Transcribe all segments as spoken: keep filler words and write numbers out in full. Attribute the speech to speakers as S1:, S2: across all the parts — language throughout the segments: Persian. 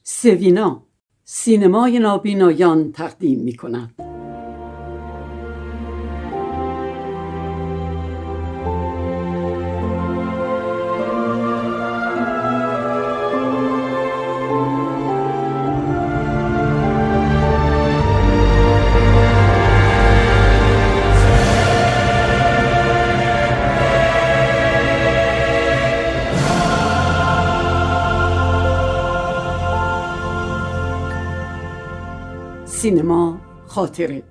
S1: سوینا سینمای نابینایان تقدیم می کند. سینما خاطره.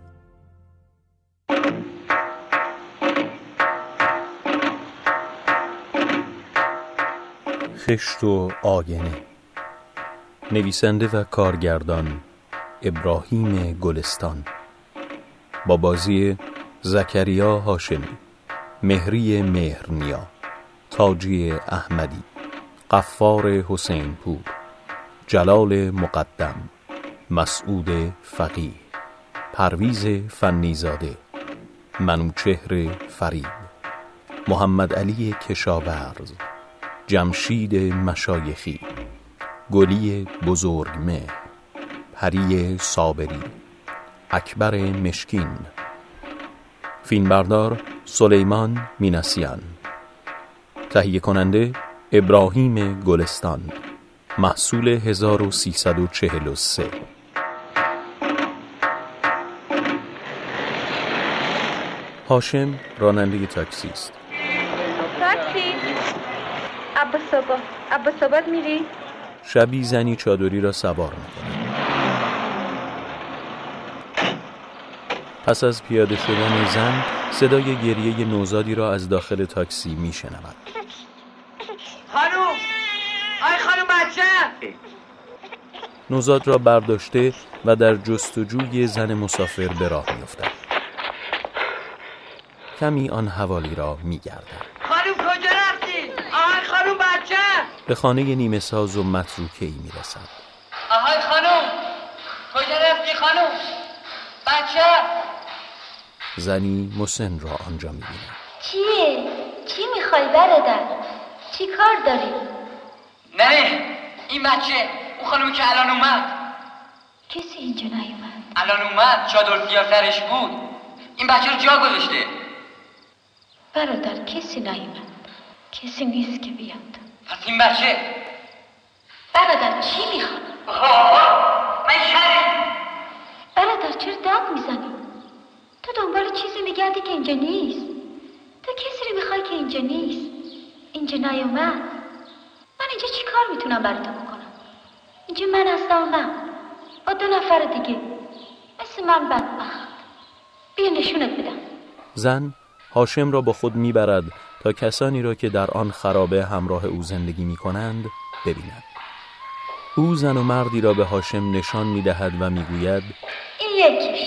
S2: خشت و آینه. نویسنده و کارگردان ابراهیم گلستان، با بازی زکریا هاشمی، مهری مهرنیا، تاجی احمدی، غفار حسین پور، جلال مقدم، مسعود فقیه، پرویز فنیزاده، منوچهر فرید، محمد علی کشاورز، جمشید مشایخی، گلی بزرگمهر، پری صابری، اکبر مشکین. فیلمبردار سلیمان مینسیان. تهیه کننده ابراهیم گلستان. محصول هزار و سیصد و چهل و سه. هاشم راننده تاکسی است.
S3: تاکسی؟ عباس‌آباد. عباس‌آباد میری؟
S2: شبی زنی چادری را سوار می‌کند. پس از پیاده شدن زن، صدای گریه نوزادی را از داخل تاکسی میشنود.
S4: خانوم! آی خانوم بچه!
S2: نوزاد را برداشته و در جستجوی زن مسافر به راه می‌افتد. کمی آن حوالی را می‌گردد.
S4: خانوم کجا رفتی؟ آهای خانوم بچه!
S2: به خانه نیمه ساز و متروکه‌ای می‌رسد.
S4: آهای خانوم کجا رفتی خانوم؟ بچه!
S2: زنی مسن را آنجا می‌بیند.
S3: چیه؟ چی میخوای برادر؟ چی کار داری؟
S4: نه این بچه اون خانومی که الان اومد.
S3: کسی اینجا نیومد.
S4: الان اومد چادر سیاه سرش بود. این بچه رو جا گذاشته.
S3: برادر کسی نیومد. کسی نیست که بیاد.
S4: پس این بچه
S3: برادر چی میخواد؟
S4: من شرم.
S3: برادر چرا داد میزنی؟ تو دنبال چیزی میگردی که اینجا نیست. تو کسی رو میخوای که اینجا نیست. اینجا نیومد. من اینجا چی کار میتونم برای تو بکنم؟ اینجا من هستم من با دو نفر دیگه مثل من بدبخت. بیا نشونت بدم.
S2: زن هاشم را با خود میبرد تا کسانی را که در آن خرابه همراه او زندگی میکنند ببیند. او زن و مردی را به هاشم نشان میدهد و میگوید
S3: این یکیش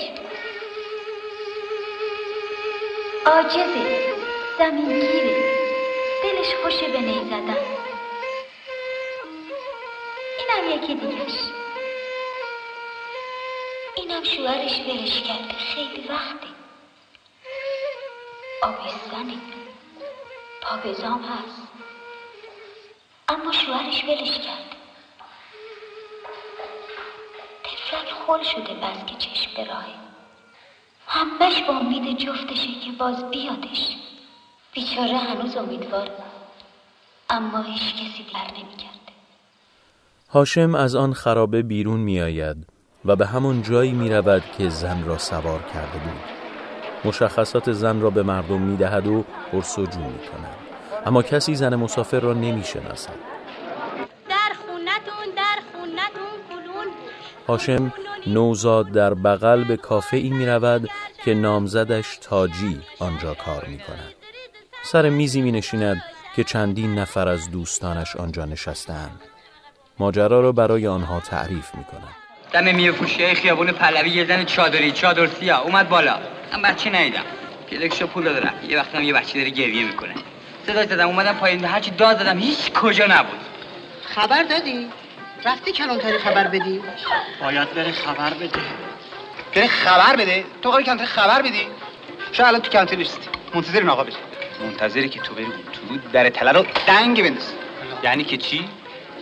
S3: عاجزه، زمینگیره، دلش خوشه به نی زدن. اینم یکی دیگش. اینم شوهرش ولش کرده خیلی وقته. آبستنه، پابزام هست، اما شوهرش ولش کرده. تفلک خل شده بس که چشم به راهه. همش با امید جفتشه که باز بیادش. بیچاره هنوز امیدواره، اما هیچ کسی در نمی‌کرده.
S2: هاشم از آن خرابه بیرون می آید و به همون جایی می رود که زن را سوار کرده بود. مشخصات زن را به مردم می دهد و پرسجو می کند، اما کسی زن مسافر را نمی شناسد.
S3: در خونتون، در خونتون کلون.
S2: هاشم نوزاد در بغل به کافه ای می رود که نامزدش تاجی آنجا کار می کند. سر میزی می نشیند که چندین نفر از دوستانش آنجا نشستند. ماجرا را برای آنها تعریف می کند.
S4: دم میوه فروشی خیابون پهلوی یه زن چادری چادر سیاه اومد بالا. من بچه ندیدم. پلکشو پول داره. یه وقتی هم یه بچه داره گریه میکنه. صدای زدم اومدم پایین، هرچی داد زدم هیچ کجا نبود.
S5: خبر دادی؟ رفتی کلانتری خبر بدی؟
S6: باید بره خبر بده.
S5: بره خبر بده؟ تو قراره کلانتری خبر بدی؟ شاید الان تو کلانتری نیستی. منتظر این آقا بشی. منتظری که تو بری تو در تله رو دنگ بندازی.
S6: یعنی که چی؟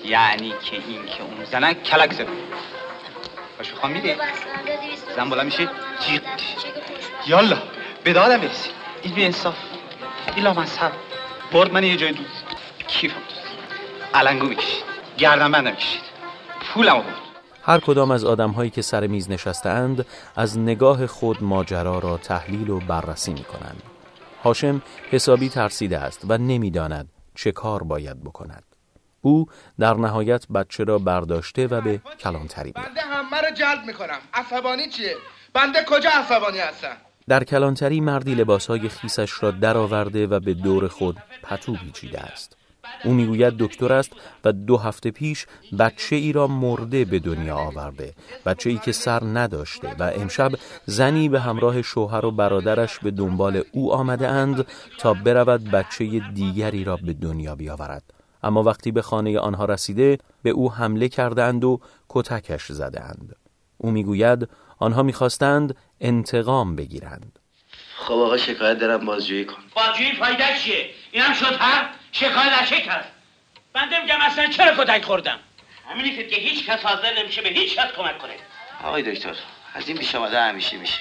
S5: یعنی که این که اون زنن کلک زد. باشو خواهم میره زن بالا میشه جیغ یالا به دادم برسی. این بی انصاف این لامصب برد من یه جای دو کیفم دو علنگو میکشید گردن بندم کشید پولم برد.
S2: هر کدام از آدم‌هایی که سر میز نشسته‌اند از نگاه خود ماجرا را تحلیل و بررسی می‌کنند. هاشم حسابی ترسیده است و نمی‌داند چه کار باید بکند. او در نهایت بچه را برداشته و به کلانتری می‌برد.
S7: بنده همه رو جلب می‌کنم. عصبانی چیه؟ بنده کجا عصبانی هستم؟
S2: در کلانتری مردی لباس‌های خیسش را درآورده و به دور خود پتو پیچیده است. او میگوید دکتر است و دو هفته پیش بچه ای را مرده به دنیا آورده، بچه ای که سر نداشته و امشب زنی به همراه شوهر و برادرش به دنبال او آمده اند تا برود بچه دیگری را به دنیا بیاورد. اما وقتی به خانه آنها رسیده به او حمله کردند و کتکش زدند. او میگوید آنها میخواستند انتقام بگیرند.
S8: خب آقا شکایت دارم بازجویی کن.
S6: بازجویی فایده چیه؟ اینم شد هر شکایت از چه کس؟ بنده میگم اصلا چرا کتک خوردم؟ همینی که دیگه هیچ کس حاضر نمیشه به هیچ کس کمک کنه.
S8: آقای دکتر از این پیش آمده همیشه میشه.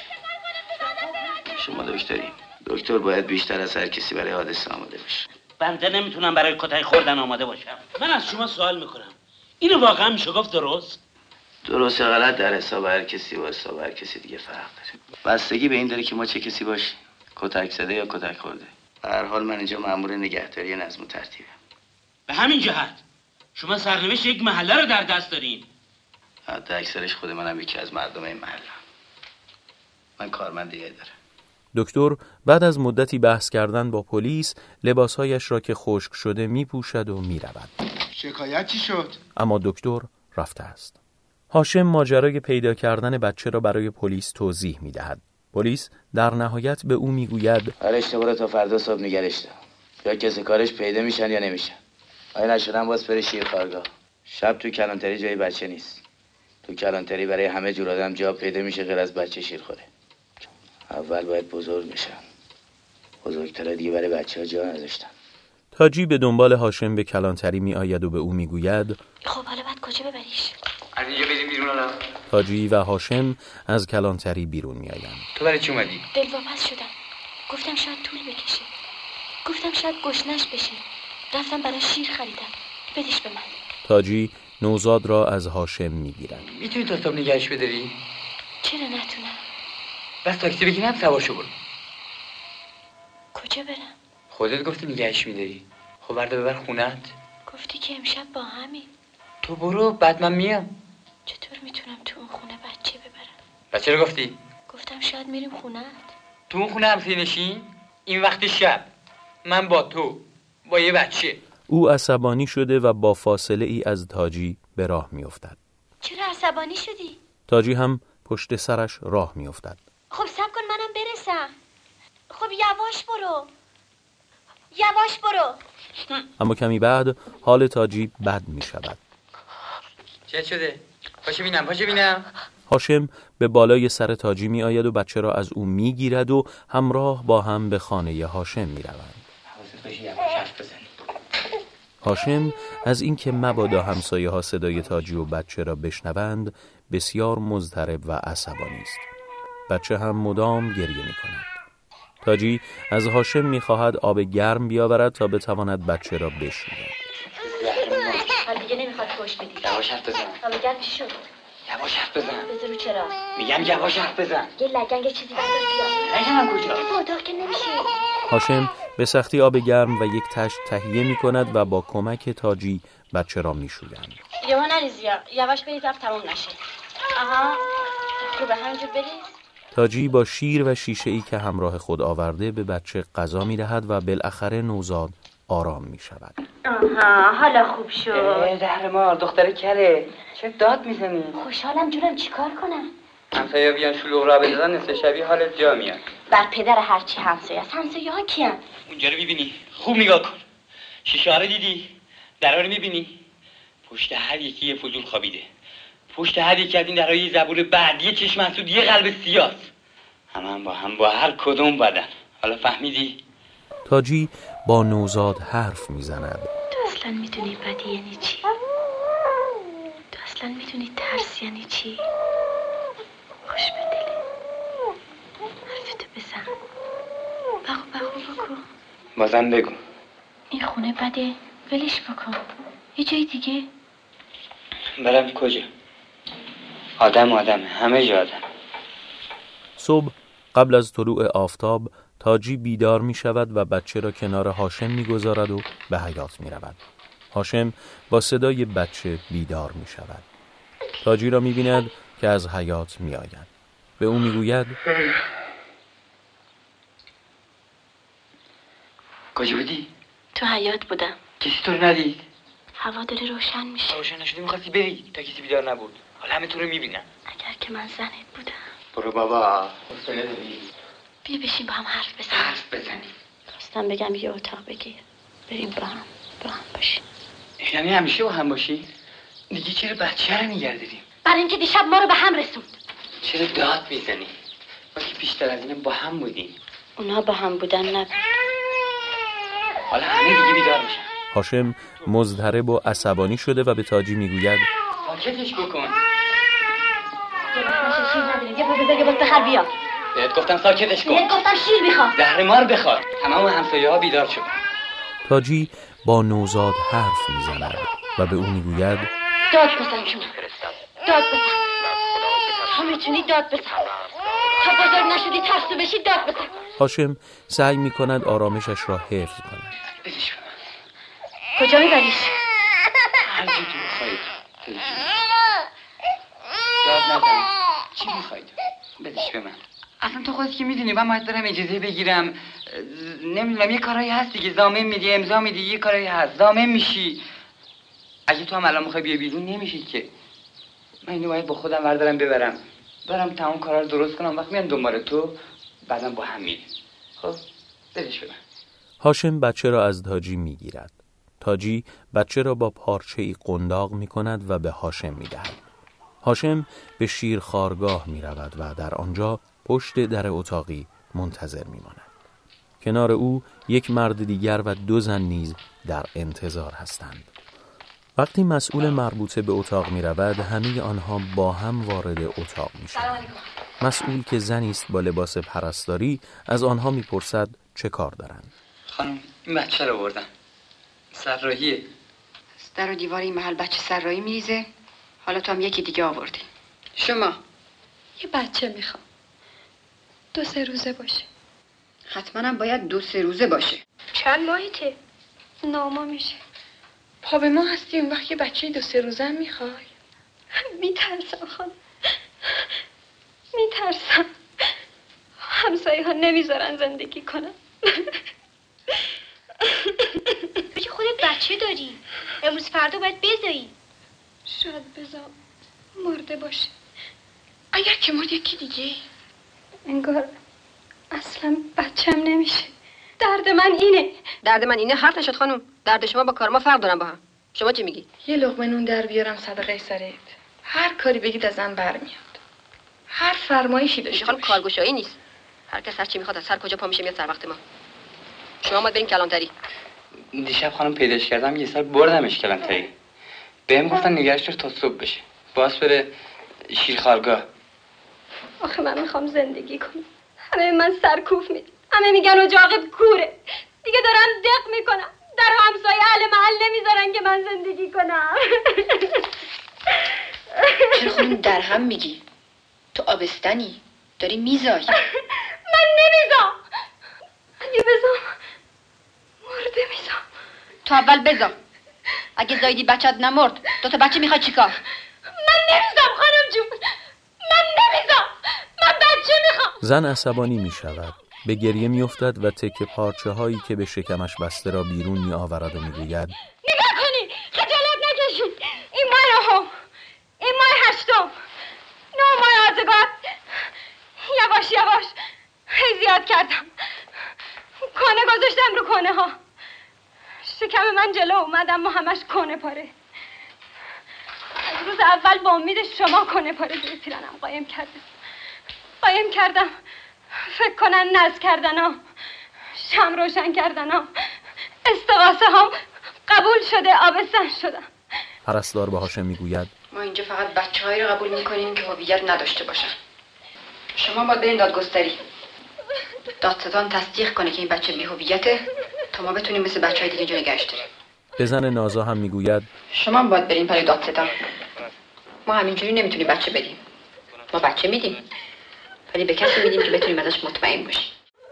S8: شما دکتری. دکتر باید بیشتر از هر کسی برای حادثه آماده باشه.
S6: بنده نمیتونم برای کتک خوردن آماده باشم. من از شما سوال میکنم. اینو واقعا میشه گفت درست؟
S8: درست یا غلط در حساب هر کسی و حساب هر کسی دیگه فرق داره. بستگی به این داره که ما چه کسی باشیم. کتک زده یا کتک خورده. به هر حال من اینجا مأمور نگهداری نظم و ترتیبم.
S6: به همین جهت شما سرنوشت یک محله رو در دست دارین.
S8: حتی اکثرش خود منم یکی از مردم این محله. من کارمند دیگه دارم.
S2: دکتر بعد از مدتی بحث کردن با پلیس لباسهایش را که خشک شده میپوشد و میرود.
S7: شکایت چی شد؟
S2: اما دکتر رفته است. هاشم ماجرای پیدا کردن بچه را برای پلیس توضیح میدهد. پلیس در نهایت به او میگوید
S8: آره اشتباه رو تا فردا صبح نگرش دار. یا کسی کارش پیدا میشن یا نمیشن. آیا نشدن باز بره شیر کارگاه. شب تو کلانتری جای بچه نیست. تو کلانتری برای همه جور آدم جا پیدا میشه غیر از بچه شیر خوره. اول باید بزرگ بشن. بزرگتره دیگه برای بچه ها جا نذاشتن.
S2: تاجی به دنبال هاشم به کلانتری می آید و به او می گوید
S3: خب حالا باید کجا ببریش؟
S4: از اینجا بریم بیرون حالا.
S2: تاجی و هاشم از کلانتری بیرون می آیند.
S4: تو برای چی اومدی؟
S3: دلواپس شدم. گفتم شاید طول بکشه. گفتم شاید گشنش بشه. رفتم برای شیر خریدم. بدش به من.
S2: تاجی نوزاد را از هاشم می گیرد.
S4: میتونی تا صبح نگهش بداری؟
S3: چرا نتونم؟
S4: بس تاکسی بگیرم سوار شو برو.
S3: کجا برم؟
S4: خودت گفتی نگهش میداری. خب بردا ببر خونت.
S3: گفتی که امشب با همین.
S4: تو برو بعد من میام.
S3: چطور میتونم تو اون خونه بچه ببرم؟
S4: بچه رو گفتی؟
S3: گفتم شاید میریم خونت.
S4: تو اون خونه همسایه نشین؟ این وقت شب من با تو با یه بچه.
S2: او عصبانی شده و با فاصله ای از تاجی به راه می افتد.
S3: چرا عصبانی شدی؟
S2: تاجی هم پشت سرش راه می افتد.
S3: خب صبر کن منم برسم. خب یواش برو. یواش برو.
S2: اما کمی بعد حال تاجی بد می شود.
S4: چه شده؟ پاشو بینم پاشو بینم.
S2: هاشم به بالای سر تاجی می آید و بچه را از او می گیرد و همراه با هم به خانه هاشم می روند.
S4: حواست باشه یواش حرف بزنی.
S2: هاشم از اینکه مبادا همسایه ها صدای تاجی و بچه را بشنوند بسیار مضطرب و عصبانی است. بچه هم مدام گریه می کند. تاجی از هاشم می خواهد آب گرم بیاورد تا بتواند بچه را بشوید.
S3: حال دیگه نمیخواد پشت بدی.
S4: یواش حرف بزن.
S3: آب گرم چی شد؟
S4: یواش حرف بزن.
S3: بذار رو چرا؟
S4: میگم یواش حرف بزن.
S3: یه لگنگ چیزی بردار بیا.
S4: نگم کجا؟
S3: تو اتاق که نمیشه.
S2: هاشم به سختی آب گرم و یک تشت تهیه می کند و با کمک تاجی بچه را می شویند.
S3: یهو نریزی یواش بریز رفت تموم نشه. آها خوبه همینجور بریز.
S2: تاجی با شیر و شیشه ای که همراه خود آورده به بچه غذا می دهد و بالاخره نوزاد آرام می شود.
S3: آها حالا خوب شد.
S4: زهر مار دختر کره چه داد میزنی؟
S3: خوشحالم جونم چیکار کنم؟
S4: همسایه بیان شلوغ را بزنن نصف شبی حالت جا میاد.
S3: بر پدر هرچی همسایه است. همسایه ها کیان؟
S4: اونجا رو میبینی خوب نگاه کن. شیشه رو دیدی؟ درا رو میبینی؟ پشت هر یکی یه فضول خوابیده. پشت هر یکی از این درا یه زبور بعد یه چشم حسود یه قلب سیاه. همه هم با هم با هر کدوم بدن. حالا فهمیدی؟
S2: تاجی با نوزاد حرف میزند.
S3: تو اصلا میدونی بدی یعنی چی؟ اصلا میدونی ترس یعنی چی؟ خوش به دلی حرفتو بزن، بگو بگو بگو
S4: بازم بگو.
S3: این خونه بده، ولش بکن. یه جای دیگه.
S4: برم کجا؟ آدم آدم، همه جا آدم.
S2: صبح قبل از طلوع آفتاب تاجی بیدار می شود و بچه را کنار هاشم می گذارد و به حیاط می رود. هاشم با صدای بچه بیدار می شود. تاجی را می بیند که از حیاط می آید. به او می گوید
S4: کجا بودی؟
S3: تو حیاط بودم.
S4: کسی تو رو ندید؟
S3: هوا داره روشن میشه.
S4: روشن نشدی میخواستی بری تا کسی بیدار نبود. حالا همه تو رو میبینن.
S3: اگر که من زنت بودم.
S4: برو بابا. حوصله داری؟
S3: بیا بشین با هم حرف بزنیم.
S4: حرف بزنیم.
S3: خواستم بگم یه اتاق بگیر. بریم با هم با هم باشیم.
S4: یعنی همیشه با هم باشی؟ دیگه چرا بچه رو نگردیدیم؟
S3: برای اینکه دیشب ما رو به هم رسوند.
S4: چرا داد میزنی؟ ما که بیشتر از این با هم بودیم.
S3: اونا با هم بودن نه.
S4: حالا همه دیگه بیدار میشن.
S2: هاشم مضطرب و عصبانی شده و به تاجی میگوید
S4: ساکتش بکن.
S3: شیر نداریم. یه بوده یه بوده خر بیا.
S4: بهت گفتم ساکتش کن.
S3: بهت گفتم شیر میخوام.
S4: زهر مار بخور. تمام همسایه ها بیدار شد.
S2: تاجی با نوزاد حرف میزند و به او میگوید
S3: داد بزن جون. داد بزن. تا میتونی داد بزن. تا بزرگ نشدی ترسو بشی داد بزن.
S2: هاشم سعی میکند آرامشش را حفظ کند.
S4: بدش به من.
S3: کجا میبریش؟
S4: هر جا که بخواید. داد نزن. چی میخواید؟ بدش به من. اصلا تو خودت که میدونی من باید دارم اجازه بگیرم. نمیدونم یه کارایی هست دیگه. زامن میدی امضا میدی یه کارایی هست. زامن میشی. اگه تو هم الان میخوای بیا بیرون نمیشید که. من اینو باید با خودم بردارم ببرم. برم تمام کارا رو درست کنم. وقت میام دنبال تو بعدم با هم میریم. خب بدش به من.
S2: هاشم بچه را از تاجی میگیرد. تاجی بچه را با پارچه‌ای قنداق میکند و به هاشم میدهد. هاشم به شیرخوارگاه میرود و در آنجا پشت در اتاقی منتظر میماند. کنار او یک مرد دیگر و دو زن نیز در انتظار هستند. وقتی مسئول مربوطه به اتاق می رود همه آنها با هم وارد اتاق می شوند. مسئول که زنی است با لباس پرستاری از آنها می پرسد چه کار دارند.
S4: خانم این بچه رو بردن. سرراهیه.
S9: در و دیوار این محل بچه سرراهی میریزه. حالا تو هم یکی دیگه آوردی. شما
S10: یه بچه میخوام. دو سه روزه باشه.
S9: حتما هم باید دو سه روزه باشه.
S10: چند ماهیته؟ ناما میشه. پا به ما هستی اون وقت یه بچه دو سه روزه هم میخوای؟ میترسم خانم. میترسم. همسایه ها نمیذارن زندگی کنم.
S3: بگی خودت بچه داری. امروز فردا باید بزایی.
S10: شاید بزام مرده باشه. اگر که مرد یکی دیگه. انگار اصلا بچم نمیشه. درد من اینه.
S9: درد من اینه حرف نشد خانم. درد شما با کار ما فرق دارن با هم. شما چی میگی؟
S10: یه لقمه نون در بیارم صدقه سرت. هر کاری بگید ازم برمیاد. هر فرمایشی داشته
S9: خانم کارگشایی نیست. هر کس هر چی میخواد از هر کجا پا میشه میاد سر وقت ما. شما ما بریم کلانتری.
S4: دیشب خانم پیداش کردم یه سال بردمش کلانتری. بهم گفتن نگرش دار تا صبح بشه. باز بره شیرخوارگاه.
S10: آخه من میخوام زندگی کنم. همه من سرکوف میدن. همه میگن اجاقت کوره. دیگه دارن دق میکنم. در همسایه اهل محل نمیذارن که من زندگی کنم.
S9: چرا خانم در هم میگی؟ تو آبستنی داری میزای.
S10: من نمیزام. اگه بزام مرده میزام.
S9: تو اول بزا. اگه زایدی بچت نمرد دو تا بچه میخوای چیکار؟
S10: من نمیزام خانم جون. من نمیزام. من بچه میخوام.
S2: زن عصبانی میشود. به گریه میافتد و تکه پارچه هایی که به شکمش بسته را بیرون می آورد و میگوید
S10: نگاه کنی خجالت نکشید. این ماه نهم. این ماه هشتم. نه ماه آزگار. یواش یواش هی زیاد کردم. کنه گذاشتم رو کنه ها. شکم من جلو اومدم و همش کنه پاره. از روز اول با امید شما کنه پاره زیر پیرنم قایم کردم. قایم کردم فکر کنن نز کردن ها. شم روشن کردن ها. استغاثه ها قبول شده آبستن شدم.
S2: پرستار به هاشم میگوید
S9: ما اینجا فقط بچه‌هایی رو قبول میکنیم که هویت نداشته باشن. شما باید برین دادگستری. دادستان تصدیق کنه که این بچه بی‌هویته تا ما بتونیم مثل بچه‌های دیگه اینجا نگهش داریم.
S2: به زن نازا هم میگوید
S9: شما باید برین برای دادستان. ما همینجوری نمیتونیم بچه بدیم. ما بچه میدیم ولی به کسی میدیم که بتونیم ازش مطمئن باشیم.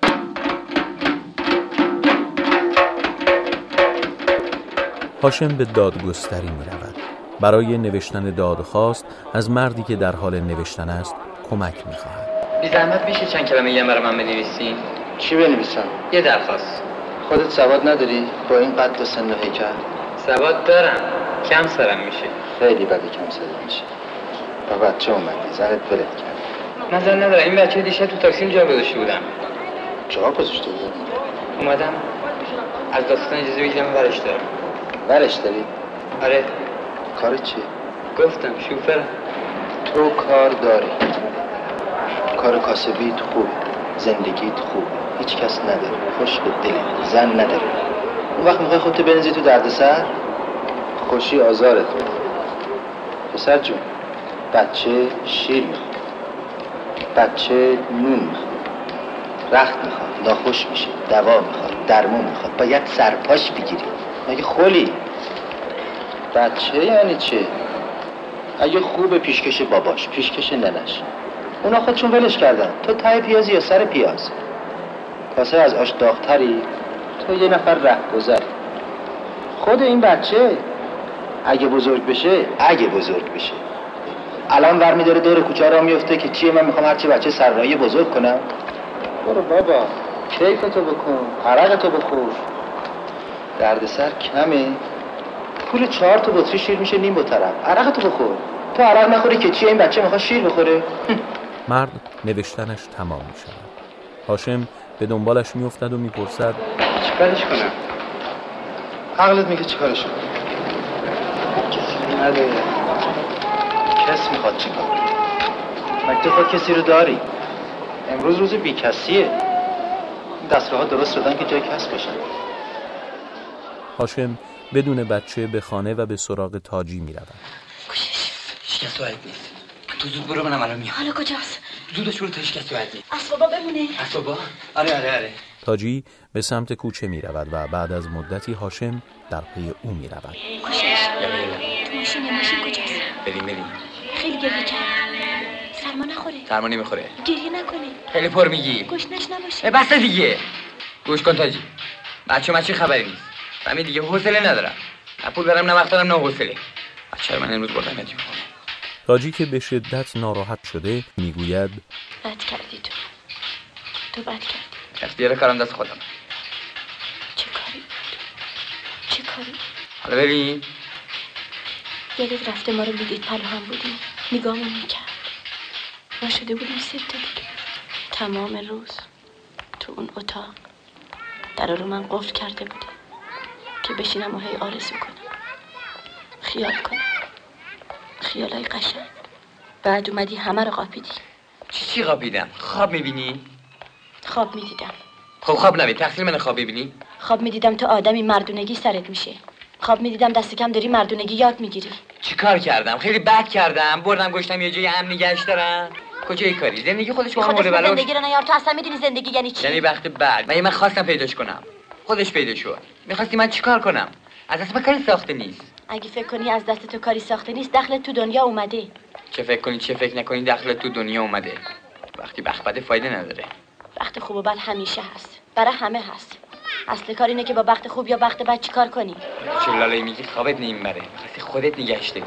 S2: هاشم به دادگستری می رود. برای نوشتن دادخواست از مردی که در حال نوشتن است کمک می خواهد.
S4: بی زحمت میشه چند کلمه یه برای من بنویسین؟
S11: چی بنویسم؟
S4: یه درخواست.
S11: خودت سواد نداری؟ با این قد و سن و هیکل؟
S4: سواد دارم. کم سرم میشه.
S11: خیلی بده کم سرم میشه. با بچه اومدی زنت ولت کرد.
S4: من زن ندارم. این بچه دیشب تو تاکسی جا گذاشته بودم.
S11: جا گذاشته بودم؟
S4: اومدم از داستان اجازه بگیرم ورش دارم.
S11: ورش داری؟
S4: آره.
S11: کار چیه؟
S4: گفتم شوفرم.
S11: تو کار داری. کار کاسبیت خوب، زندگیت خوب، هیچ کس نداری، خوش به دلت، زن نداری. اون وقت میخوای خودت بنزی تو دردسر؟ خوشی آزارت میده. پسر جون، بچه شیر میخواد، بچه نون میخواد، رخت میخواد، ناخوش میشه، دوا میخواد، درمون میخواد، باید سرپاش بگیری. مگه خولی؟ بچه یعنی چه؟ اگه خوب پیشکش باباش، پیشکش ننش، اونا خودشون ولش کردن. تو ته پیازی یا سر پیاز؟ کاسه از آش داغتری، تو یه نفر رهگذر. خود این بچه اگه بزرگ بشه، اگه بزرگ بشه الان ور داره دور کوچه را میفته که چیه من میخوام هرچی بچه سررایی بزرگ کنم. برو بابا کیفتو بکن، عرقتو بخور. دردسر کمه، پول چهار تا بطری شیر میشه نیم بطرم. عرقتو بخور. تو عرق نخوری که چیه این بچه میخواد شیر بخوره.
S2: مرد نوشتنش تمام میشه. هاشم به دنبالش میافتد و میپرسد
S11: چیکارش کنم؟ عقلت میگه چیکارش کنم؟ کسی نداره. کس میخواد چیکار؟ مگه تو خود کسی رو داری؟ امروز روز بی کسیه. دستگاه ها درست شدن که جای کس باشن.
S2: هاشم بدون بچه به خانه و به سراغ تاجی میرود.
S4: کجاش؟ هیچ کس باید نیست. تو زود برو منم الان میام.
S10: حالا کجاست؟
S4: زودش برو تا هیچ کس باید نیست.
S10: اسبابا بمونه.
S4: اسبابا؟ آره آره آره.
S2: تاجی به سمت کوچه می رود و بعد از مدتی هاشم در پی او می رود.
S10: کجاش؟ تو ماشین ماشین کجاست؟
S4: بریم بریم.
S10: خیلی گریه کرد. سرما نخوره.
S4: سرما نمیخوره.
S10: گریه نکنه.
S4: خیلی پر میگی.
S10: گشنش نباشه.
S4: بس دیگه. گوش کن تاجی. بچه من چی خبری نیست. همین دیگه حوصله ندارم. نه پول دارم نه وقت دارم نه حوصله. بچه من امروز بردم ندیم.
S2: تاجی که به شدت ناراحت شده میگوید
S10: بد کردی تو. تو بد کردی.
S4: اختیار کارم دست خودم.
S10: چه کاری بود؟ چه کاری؟
S4: حالا بریم.
S10: یادت رفته ما رو میدید پلو هم بودیم. نگاهمون میکرد. ما شده بودیم سه تا دیگه. تمام روز تو اون اتاق در رو من قفل کرده بوده که بشینم و هی آرزو کنم، خیال کنم، خیالای قشنگ. بعد اومدی همه رو قاپیدی.
S4: چی چی قاپیدم؟ خواب میبینی؟
S10: خواب میدیدم.
S4: خب خواب نبید، تقصیر من خواب ببینی؟
S10: خواب میدیدم تو آدمی مردونگی سرت میشه. خواب میدیدم دست کم داری مردونگی یاد میگیری.
S4: چی کار کردم؟ خیلی بد کردم. بردم گشتم یه جای امنی گشت دارم. کجای کاری؟ زندگی خودش با هم مورد بلا.
S10: زندگی رو نیار. تو اصلا میدونی زندگی یعنی چی؟
S4: یعنی وقت بعد من من خواستم پیداش کنم. خودش پیدا شد. میخواستی من چیکار کنم؟ از دست من کاری ساخته نیست.
S10: اگه فکر کنی از دست تو کاری ساخته نیست، دخلت تو دنیا اومده.
S4: چه فکر کنی چه فکر نکنی دخلت تو دنیا اومده. وقتی بخت بده فایده نداره.
S10: بخت خوب و بد همیشه هست. برای همه هست. اصل کار اینه که با بخت خوب یا بخت بد چیکار کنی.
S4: چه لالایی میگی خوابت نمیبره. می‌خواستی خودت نگهش داری.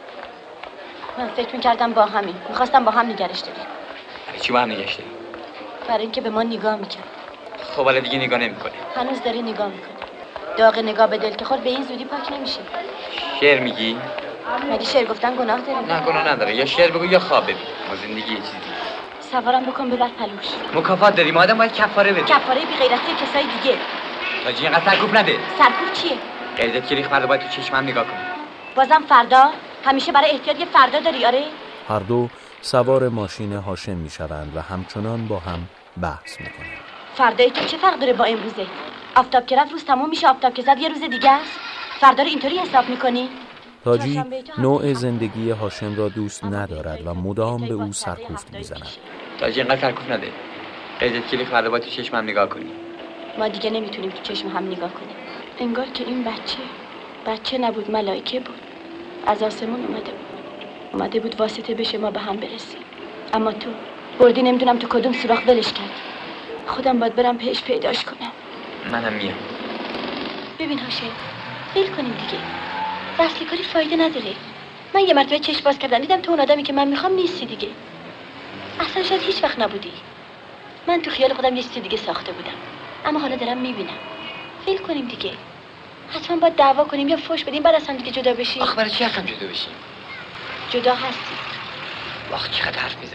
S10: من فکر می‌کردم با همین. می‌خواستم با هم نگرش داری.
S4: برای چی با هم نگهش داری؟
S10: برای اینکه به ما نگاه می‌کرد.
S4: خب حالا دیگه نگاه نمی‌کنه.
S10: هنوز داری نگاه می‌کنی. داغ نگاه به دل که خود به این زودی پاک نمیشه.
S4: شعر میگی؟
S10: مگه شعر گفتن گناه داره؟
S4: نه گناه نداره. یا شعر بگو یا خواب ببین. ما زندگی یه چیزی.
S10: سوارم بکن ببر پلوش.
S4: مکافات داریم. آدم باید کفاره بده.
S10: کفاره بی غیرتی کسای دیگه.
S4: تاجی اینقدر سرکوب نده.
S10: سرکوب چیه؟
S4: قیدت که ریخ مرد باید تو چشمم نگاه کنی.
S10: بازم فردا؟ همیشه برای احتیاط یه فردا داری آره؟
S2: هر دو سوار ماشین هاشم میشوند و همچنان با هم بحث میکنند.
S10: فردای تو چه فرق داره با امروزه؟ آفتاب که رفت روز تموم میشه، آفتاب که زد یه روز دیگه است. فردا رو اینطوری حساب میکنی؟
S2: تاجی نوع زندگی هاشم را دوست ندارد و مدام به او سرکوفت می‌زند.
S4: تاجی اینقدر سرکوفت نده. قیزت کلی فردا با تو چشمم نگاه کنی.
S12: ما دیگه نمیتونیم تو چشم هم نگاه کنیم. انگار که این بچه بچه نبود، ملائکه بود. از آسمون اومده بود. اومده بود واسطه بشه ما به هم برسیم. اما تو بردی نمیدونم تو کدوم سوراخ ولش کردی. خودم باید برم پیش پیداش کنم.
S4: منم میام.
S12: ببین هاشم، ول کنیم دیگه. دست کاری فایده نداره. من یه مرتبه چشم باز کردم دیدم تو اون آدمی که من میخوام نیستی دیگه. اصلا شاید هیچ وقت نبودی. من تو خیال خودم یه چیز دیگه ساخته بودم. اما حالا دارم میبینم. ول کنیم دیگه. حتما باید دعوا کنیم یا فوش بدیم بعد از هم دیگه جدا بشیم.
S4: آخه برای چی اصلا جدا بشیم؟
S12: جدا هستی.
S4: واخ چقدر حرف میزنی.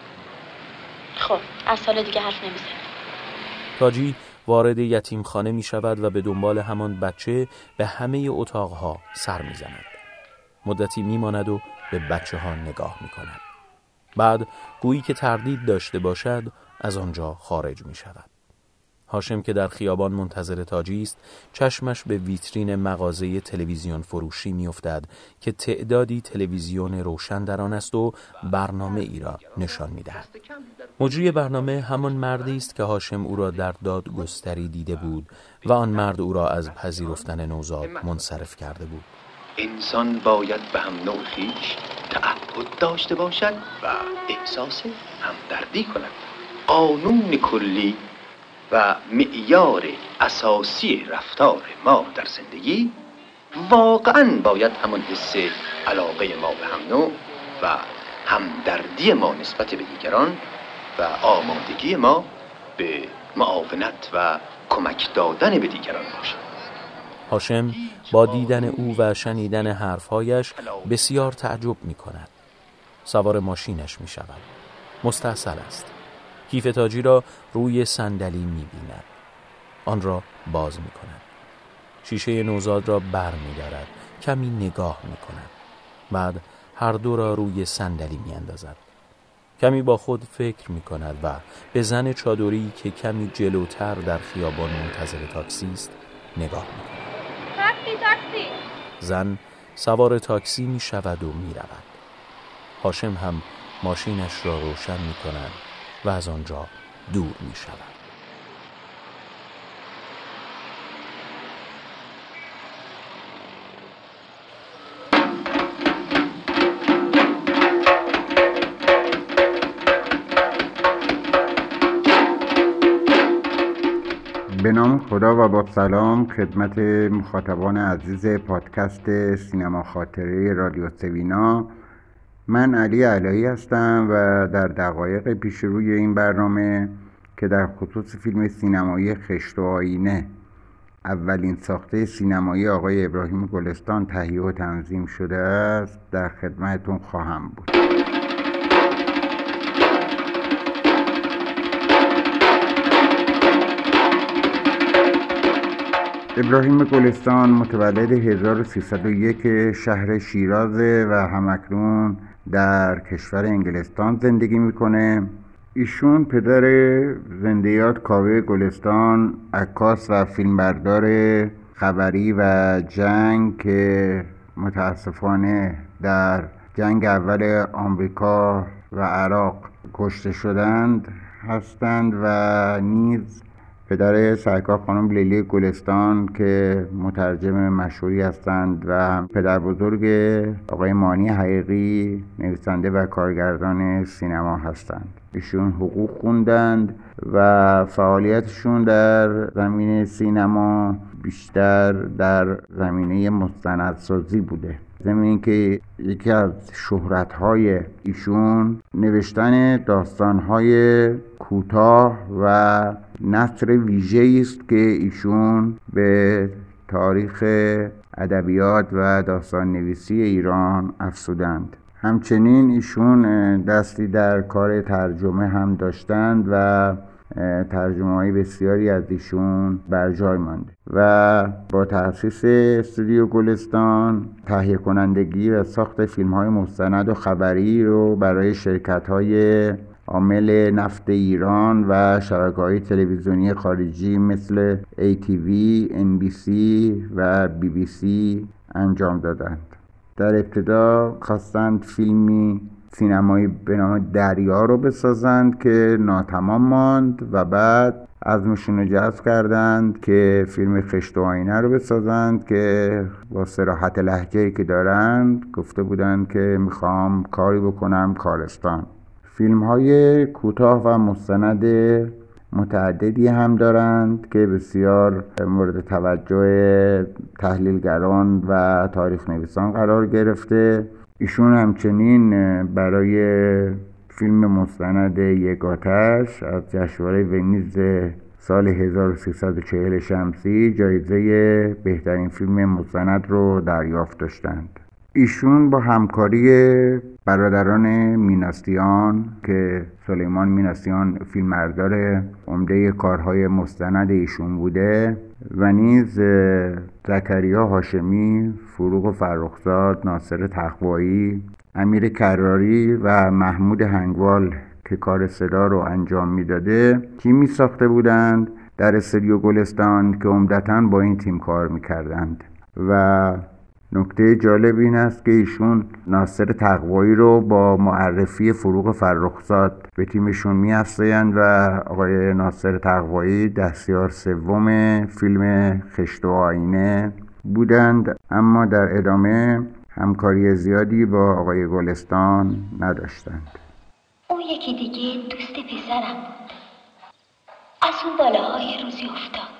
S12: خب از سال دیگه حرف نمیزنم.
S2: تاجی وارد یتیمخانه می شود و به دنبال همان بچه به همه اتاقها سر می زند. مدتی می ماند و به بچه ها نگاه می کند. بعد گویی که تردید داشته باشد از آنجا خارج می شود. هاشم که در خیابان منتظر تاجی است چشمش به ویترین مغازه تلویزیون فروشی می افتد که تعدادی تلویزیون روشن در آن است و برنامه ای را نشان می دهد. مجری برنامه همان مردی است که هاشم او را در دادگستری دیده بود و آن مرد او را از پذیرفتن نوزاد منصرف کرده بود.
S11: انسان باید به هم نوع خویش تعهد داشته باشد و احساس همدردی کند. قانون کلی و معیار اساسی رفتار ما در زندگی واقعاً باید همان حس علاقه ما به هم نوع و همدردی ما نسبت به دیگران و آمادگی ما به معاونت و کمک دادن به دیگران باشد.
S2: هاشم با دیدن او و شنیدن حرفهایش بسیار تعجب می کند. سوار ماشینش می شود. مستعصل است. کیف تاجی را روی صندلی می بیند. آن را باز می کند. شیشه نوزاد را بر می دارد. کمی نگاه می کند. بعد هر دو را روی صندلی می اندازد. کمی با خود فکر می کند و به زن چادری که کمی جلوتر در خیابان منتظر تاکسی است نگاه می کند.
S10: تاکسی تاکسی.
S2: زن سوار تاکسی می شود و می رود. هاشم هم ماشینش را روشن می کند و از آنجا دور می شود.
S13: به نام خدا و با سلام خدمت مخاطبان عزیز پادکست سینما خاطره رادیو سوینا. من علی علایی هستم و در دقایق پیش روی این برنامه که در خصوص فیلم سینمایی خشت و آینه، اولین ساخته سینمایی آقای ابراهیم گلستان تهیه و تنظیم شده است، در خدمتتون خواهم بود. ابراهیم گلستان متولد هزار و سیصد و یک شهر شیرازه و همکنون در کشور انگلستان زندگی میکنه. ایشون پدر زنده‌یاد کاوه گلستان عکاس و فیلمبردار خبری و جنگ که متاسفانه در جنگ اول آمریکا و عراق کشته شدند هستند و نیز پدر سرکار خانم لیلی گلستان که مترجم مشهوری هستند و پدر بزرگ آقای مانی حقیقی نویسنده و کارگردان سینما هستند. ایشون حقوق خوندند و فعالیتشون در زمینه سینما بیشتر در زمینه مستندسازی بوده. زمین که یکی از شهرت‌های ایشون نوشتن داستان‌های کوتاه و نثر ویژه‌ای است که ایشون به تاریخ ادبیات و داستان نویسی ایران افزودند. همچنین ایشون دستی در کار ترجمه هم داشتند و ترجمه‌های بسیاری از ایشون بر جای مانده و با تأسیس استودیو گلستان تهیه کنندگی و ساخت فیلم‌های مستند و خبری رو برای شرکت‌های عامل نفت ایران و شبکه‌های تلویزیونی خارجی مثل ای تی وی، ان بی سی و بی بی سی انجام دادند. در ابتدا خواستند فیلمی سینمایی به نام دریا رو بسازند که ناتمام ماند و بعد عزمشون رو جذب کردند که فیلم خشت و آینه رو بسازند که با صراحت لهجه‌ای که دارند گفته بودند که میخوام کاری بکنم کارستان. فیلم های کوتاه و مستند متعددی هم دارند که بسیار مورد توجه تحلیلگران و تاریخ نویسان قرار گرفته. ایشون همچنین برای فیلم مستند یک آتش از جشنواره ونیز سال هزار و سیصد و چهل شمسی جایزه بهترین فیلم مستند رو دریافت داشتند. ایشون با همکاری برادران میناسیان که سلیمان میناسیان فیلمبردار عمده کارهای مستند ایشون بوده و نیز زکریا هاشمی، فروغ فرخزاد، ناصر تقوایی، امیر کراری و محمود هنگوال که کار صدا رو انجام میداده تیمی ساخته بودند در استودیو گلستان که عمدتاً با این تیم کار میکردند. و نکته جالب این است که ایشون ناصر تقوایی رو با معرفی فروغ فرخزاد به تیمشون می‌افزایند و آقای ناصر تقوایی دستیار سوم فیلم خشت و آینه بودند، اما در ادامه همکاری زیادی با آقای گلستان نداشتند.
S3: اون یکی دیگه دوست پسرم بود. از اون بالاهای روزی افتاد،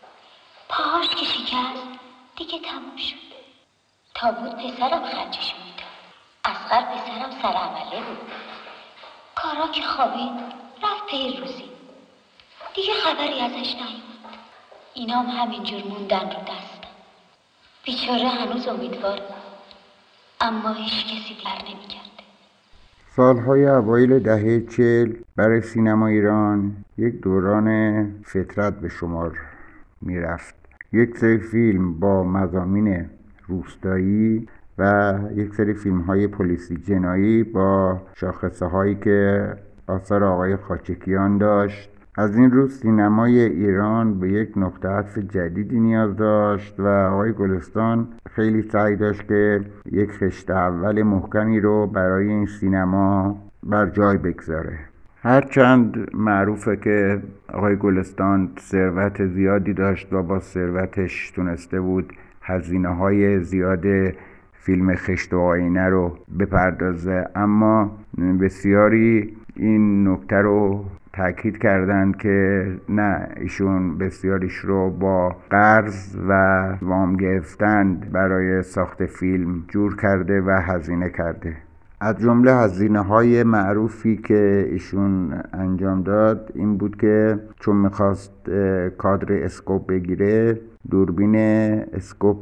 S3: پاهاش که شکست دیگه تموم شد. تا بود پسرم خرجش میداد. اصغر پسرم سرعمله بود، کارا که خوابید رفت پی روزی، دیگه خبری ازش نیومد. اینام همینجور موندن رو دستم. بیچاره هنوز امیدوار، اما هیچ کسی بر نمیگرده.
S13: سالهای اوایل دهه چهل برای سینما ایران یک دوران فترت به شمار میرفت. یک سری فیلم با مضامین روستایی و یک سری فیلم های پلیسی جنایی با شاخصه هایی که آثار آقای خاچکیان داشت. از این رو سینمای ایران به یک نقطه عطف جدیدی نیاز داشت و آقای گلستان خیلی سعی داشت که یک خشت اول محکمی رو برای این سینما بر جای بگذاره. هرچند معروفه که آقای گلستان ثروت زیادی داشت و با ثروتش تونسته بود هزینه های زیاد فیلم خشت و آینه رو بپردازه، اما بسیاری این نکته رو تاکید کردند که نه، ایشون بسیاریش رو با قرض و وام گرفتن برای ساخت فیلم جور کرده و هزینه کرده. از جمله هزینه‌های معروفی که ایشون انجام داد این بود که چون میخواست کادر اسکوپ بگیره، دوربین اسکوپ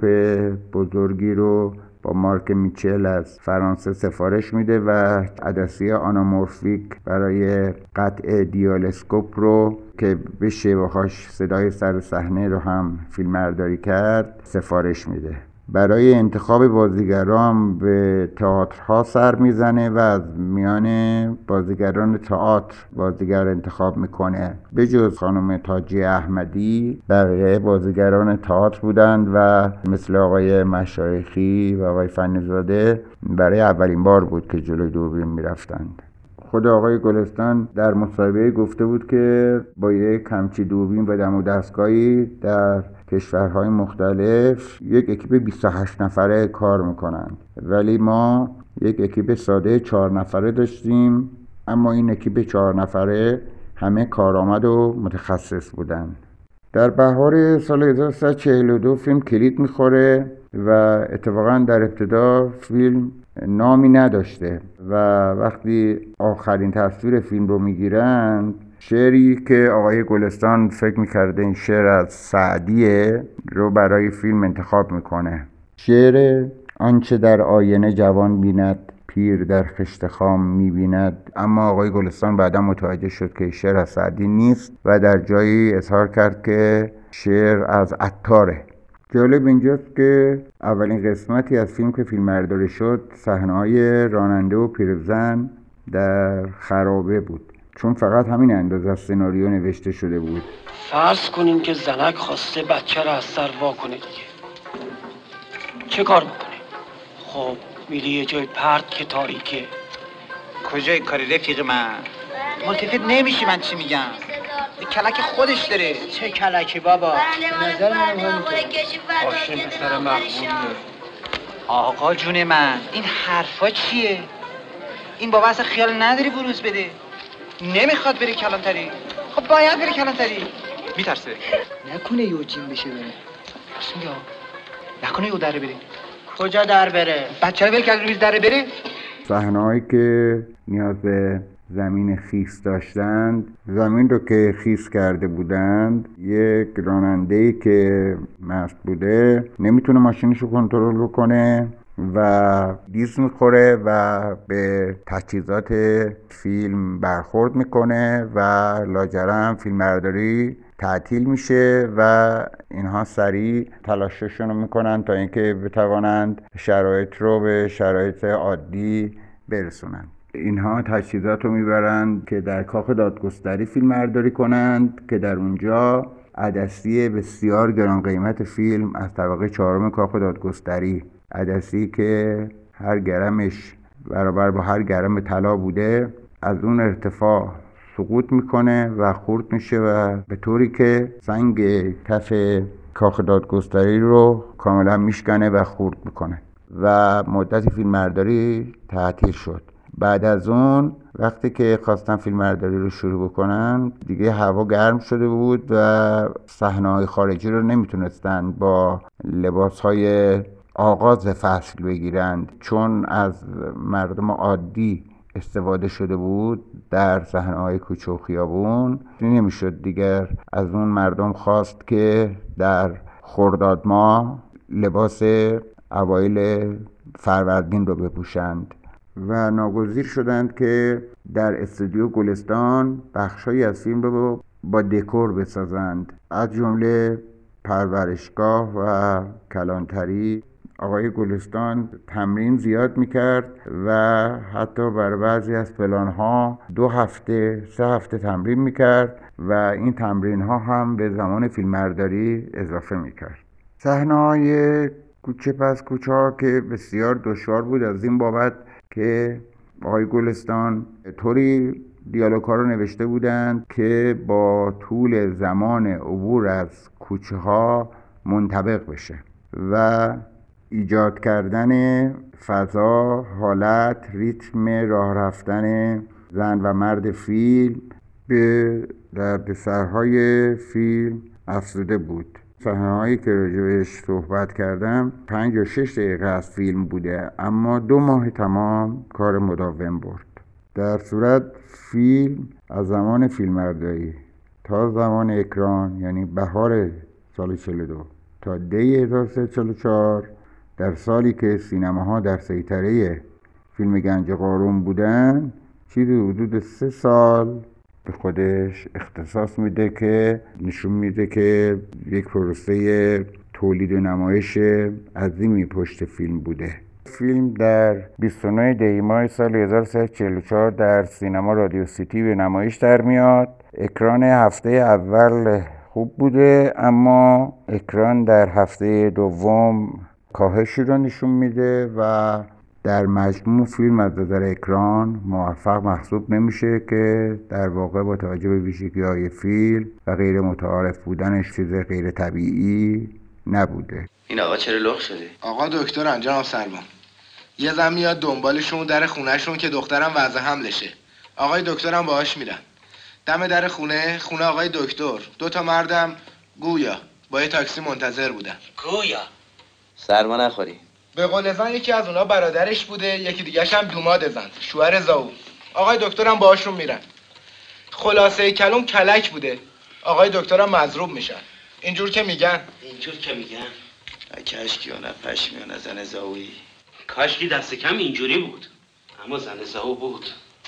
S13: بزرگی رو با مارک میچل از فرانسه سفارش میده و عدسی آنامورفیک برای قطع دیالسکوپ رو که به شیوه‌هاش صدای سر صحنه رو هم فیلمبرداری کرد سفارش میده. برای انتخاب بازیگران به تئاترها سر میزنه و از میان بازیگران تئاتر بازیگر انتخاب میکنه. به جز خانم تاجی احمدی بقیه بازیگران تئاتر بودند و مثل آقای مشایخی و آقای فنی‌زاده برای اولین بار بود که جلوی دوربین میرفتند. خود آقای گلستان در مصاحبه گفته بود که با یک همچی دوربین و دم و دستگاهی در کشورهای مختلف یک اکیپ بیست و هشت نفره کار میکنن، ولی ما یک اکیپ ساده چهار نفره داشتیم، اما این اکیپ چهار نفره همه کارآمد و متخصص بودن. در بهار سال هزار و سیصد و چهل و دو فیلم کلید میخوره و اتفاقا در ابتدا فیلم نامی نداشته و وقتی آخرین تصویر فیلم رو میگیرند، شعری که آقای گلستان فکر میکرده این شعر از سعدیه رو برای فیلم انتخاب میکنه. شعر آنچه در آینه جوان بیند، پیر در خشت خام میبیند. اما آقای گلستان بعدا متوجه شد که شعر از سعدی نیست و در جایی اظهار کرد که شعر از عطاره. جالب اینجاست که اولین قسمتی از فیلم که فیلمبرداری شد صحنه‌های راننده و پیرزن در خرابه بود، چون فقط همین اندازه از سناریو نوشته شده بود.
S6: فرض کنیم که زنک خواسته بچه را از سر وا کنه دیگه. چه کار بکنه؟ خب میری یه جای پرت که تاریکه.
S5: کجای کاری رفیق من؟ ملتفت نمیشی من چی میگم؟ کلک خودش داره.
S6: چه کلکی بابا؟
S5: نظر من
S6: باشه پسر مقبوله.
S5: آقا جون من این حرفا چیه؟ این بابا اصلا خیال نداری بروز بده. نمیخواد بری کلانتری. خب باید بری کلانتری. میترسه
S6: نکنه یو جیم بشه بره.
S5: راست میگه. نکنه یو در بره.
S6: کجا در بره؟
S5: بچه رو ول کرد روی در بره.
S13: صحنه‌هایی که نیاز به زمین خیس داشتند، زمین رو که خیس کرده بودند، یک راننده‌ای که مست بوده نمیتونه ماشینش رو کنترل بکنه و لیز میخوره و به تجهیزات فیلم برخورد میکنه و لاجرم فیلمبرداری تعطیل میشه و اینها سریع تلاششون رو میکنن تا اینکه بتوانند شرایط رو به شرایط عادی برسونند. اینها تجهیزات رو میبرند که در کاخ دادگستری فیلمبرداری کنند که در اونجا عدسی بسیار گران قیمت فیلم از طبقه چهارم کاخ دادگستری، عدسی که هر گرمش برابر با هر گرم طلا بوده، از اون ارتفاع سقوط میکنه و خورد میشه و به طوری که سنگ کف کاخ دادگستری رو کاملا میشکنه و خورد میکنه و مدت فیلمبرداری تعطیل شد. بعد از اون وقتی که خواستن فیلمبرداری رو شروع بکنن دیگه هوا گرم شده بود و صحنه‌های خارجی رو نمیتونستن با لباسهای آغاز فصل بگیرند، چون از مردم عادی استفاده شده بود در صحنه‌های کوچه و خیابون. نمیشد دیگر از اون مردم خواست که در خرداد ماه لباس اوایل فروردین رو بپوشند و ناگزیر شدند که در استودیو گلستان بخشایی از فیلم رو با دکور بسازند، از جمله پرورشگاه و کلانتری. آقای گلستان تمرین زیاد میکرد و حتی بر بعضی از پلان‌ها دو هفته سه هفته تمرین میکرد و این تمرین ها هم به زمان فیلمبرداری اضافه میکرد. صحنه‌های کوچه پس کوچه ها که بسیار دشوار بود از این بابت که آقای گلستان طوری دیالوگ ها رو نوشته بودند که با طول زمان عبور از کوچه ها منطبق بشه و ایجاد کردن فضا، حالت، ریتم راه رفتن زن و مرد فیلم به دردسرهای فیلم افزوده بود. صحنه‌هایی که راجعش صحبت کردم پنج یا شش دقیقه از فیلم بوده، اما دو ماه تمام کار مداوم برد. در صورت فیلم از زمان فیلمبرداری تا زمان اکران، یعنی بهار سال چهل و دو تا دی هزار و سیصد و چهل و چهار، در سالی که سینماها در سیطره فیلم گنج قارون بودن، چیزی حدود سه سال به خودش اختصاص میده که نشون میده که یک پروسه تولید و نمایش عظیمی پشت فیلم بوده. فیلم در بیست و نه دی ماه سال هزار و سیصد و چهل و چهار در سینما رادیو سیتی به نمایش در میاد. اکران هفته اول خوب بوده، اما اکران در هفته دوم کاهشی رو نشون میده و در مجموع فیلم از نظر اکران موفق محسوب نمیشه که در واقع با توجه به ویژگی‌های فیلم و غیر متعارف بودنش چیز غیر طبیعی نبوده.
S8: این آقا چرا لخ شده؟
S7: آقا دکتر انجام سلمان. یه زن میاد دنبالشون در خونهشون که دخترم وضع حملشه. آقای دکترم باهاش میرن. دم در خونه خونه آقای دکتر دو تا مردم گویا با یه تاکسی منتظر بودن.
S6: گویا
S8: سرما نخوری.
S7: به قول زن یکی از اونا برادرش بوده، یکی دیگه‌ش هم دوماد زن، شوهر زاو. آقای دکترم باهاشون میرن. خلاصه کلام کلک بوده. آقای دکترم مضروب میشن. اینجور که میگن
S6: اینجور که میگن
S8: کشکیانه پشمیانه زن زاویی.
S6: کاشکی دست کم اینجوری بود، اما زن زاو بود.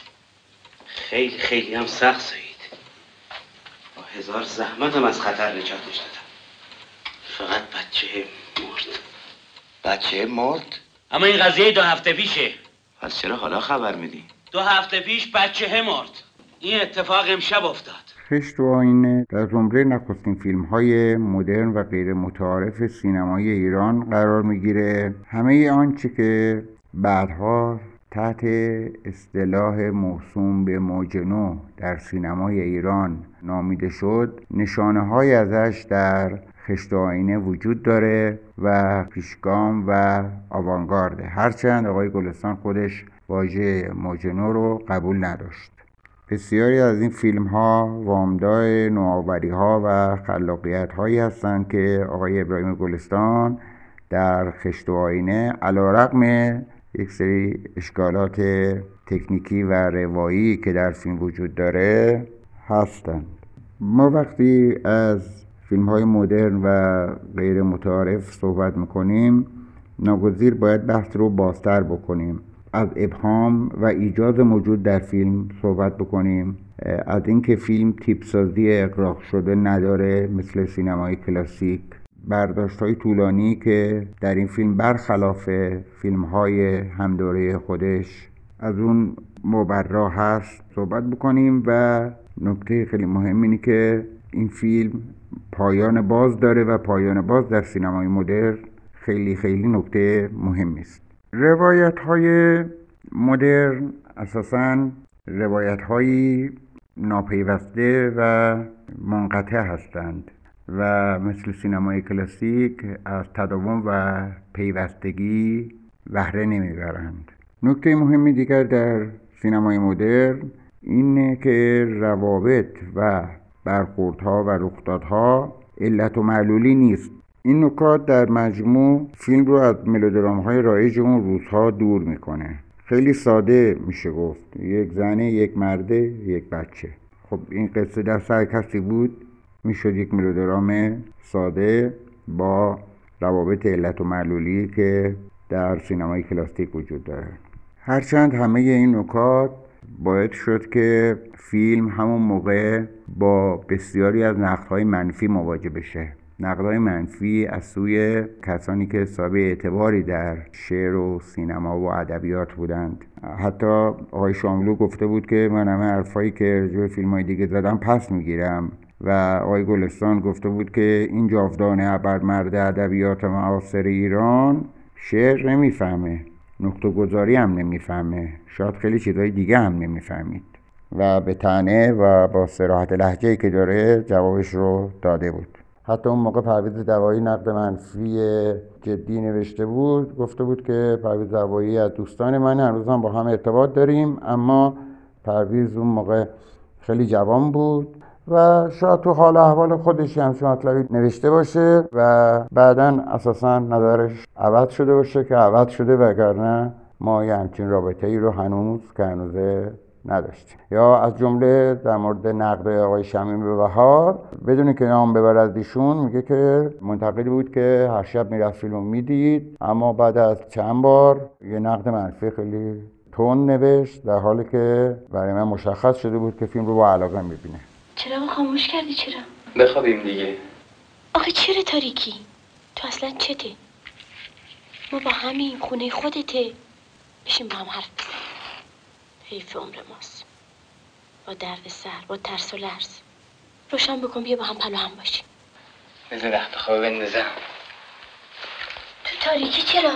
S6: خیلی خیلی هم سخت سید. با هزار زحمتم از خطر نجاتش دادم. فقط بچه مرد.
S8: بچه مرد؟
S6: اما این قضیه دو هفته پیشه.
S8: پس چرا حالا خبر میدی؟
S6: دو هفته پیش بچه مرد. این اتفاق امشب افتاد.
S13: خشت و آینه در زمره نخستین فیلم‌های مدرن و غیر متعارف سینمای ایران قرار می‌گیره. همه آنچه که بعدها تحت اصطلاح موسوم به موج نو در سینمای ایران نامیده شد، نشانه‌های ازش در خشت و آینه وجود داره و پیشگام و آوانگارده، هرچند آقای گلستان خودش واژه موج نو رو قبول نداشت. بسیاری از این فیلم ها وامدار نوآوری ها و خلاقیت هایی هستند که آقای ابراهیم گلستان در خشت و آینه علیرغم یک سری اشکالات تکنیکی و روایی که در فیلم وجود داره هستند. ما وقتی از فیلم های مدرن و غیر متعارف صحبت میکنیم ناگزیر باید بحث رو بازتر بکنیم، از ابهام و ایجاز موجود در فیلم صحبت بکنیم، از اینکه فیلم تیپسازی اغراق شده نداره مثل سینمای کلاسیک، برداشت‌های طولانی که در این فیلم برخلاف فیلم‌های همدوره خودش از اون مبرا هست صحبت بکنیم. و نکته خیلی مهم اینه که این فیلم پایان باز داره و پایان باز در سینمای مدرن خیلی خیلی نکته مهمی است. روایت‌های مدرن اساساً روایت‌های ناپیوسته و منقطع هستند و مثل سینمای کلاسیک از تداوم و پیوستگی بهره نمیبرند. نکته مهمی دیگر در سینمای مدرن اینه که روابط و برخوردها و رخدادها علت و معلولی نیست. این نکات در مجموع فیلم رو از ملودرام‌های رایج اون روزها دور میکنه. خیلی ساده میشه گفت، یک زنه، یک مرده، یک بچه. خب این قصه در سر کسی بود میشد یک ملودرام ساده با روابط علت و معلولی که در سینمای کلاسیک وجود داره. هرچند همه این نکات باعث شد که فیلم همون موقع با بسیاری از نقدهای منفی مواجه بشه. نقدهای منفی از سوی کسانی که صاحب اعتباری در شعر و سینما و ادبیات بودند. حتی آقای شاملو گفته بود که من همه حرفایی که راجع به فیلم‌های دیگه زدم پس میگیرم و آقای گلستان گفته بود که این جاودان ابرمرد ادبیات معاصر ایران شعر نمیفهمه، نقطه گذاری هم نمیفهمه، شاید خیلی چیزای دیگه هم نمیفهمید و به طعنه و با صراحت لهجه‌ای که داره جوابش رو داده بود. حتی اون موقع پرویز دوایی نقد منفی جدی نوشته بود، گفته بود که پرویز دوایی از دوستان من، هنوز هم با هم ارتباط داریم، اما پرویز اون موقع خیلی جوان بود و شاید تو حال احوال خودش همچین مطلبی نوشته باشه و بعداً اساساً نظرش عوض شده باشه که عوض شده، وگرنه ما یه همچین رابطه ای رو هنوز که هنوزه نداشتیم. یا از جمله در مورد نقد آقای شمیم به بهار، بدون که نام ببر از ایشون، میگه که منتقدی بود که هر شب میرفت فیلمو میدید، اما بعد از چند بار یه نقد منفی خیلی تون نوشت، در حالی که برای من مشخص شده بود که فیلم رو با علاقه میبینه.
S12: چرا خاموش کردی؟ چرا؟
S4: بخوابیم دیگه.
S12: آخه چرا تاریکی؟ تو اصلا چته؟ ما با همین خونه خودته، بشین با هم حرف بزنیم. حیف عمر ماست، با درد سر، با ترس و لرز. روشن بکن بیا با هم پلو هم باشیم.
S4: بذار رخت خواب بندازم.
S12: تو تاریکی چرا؟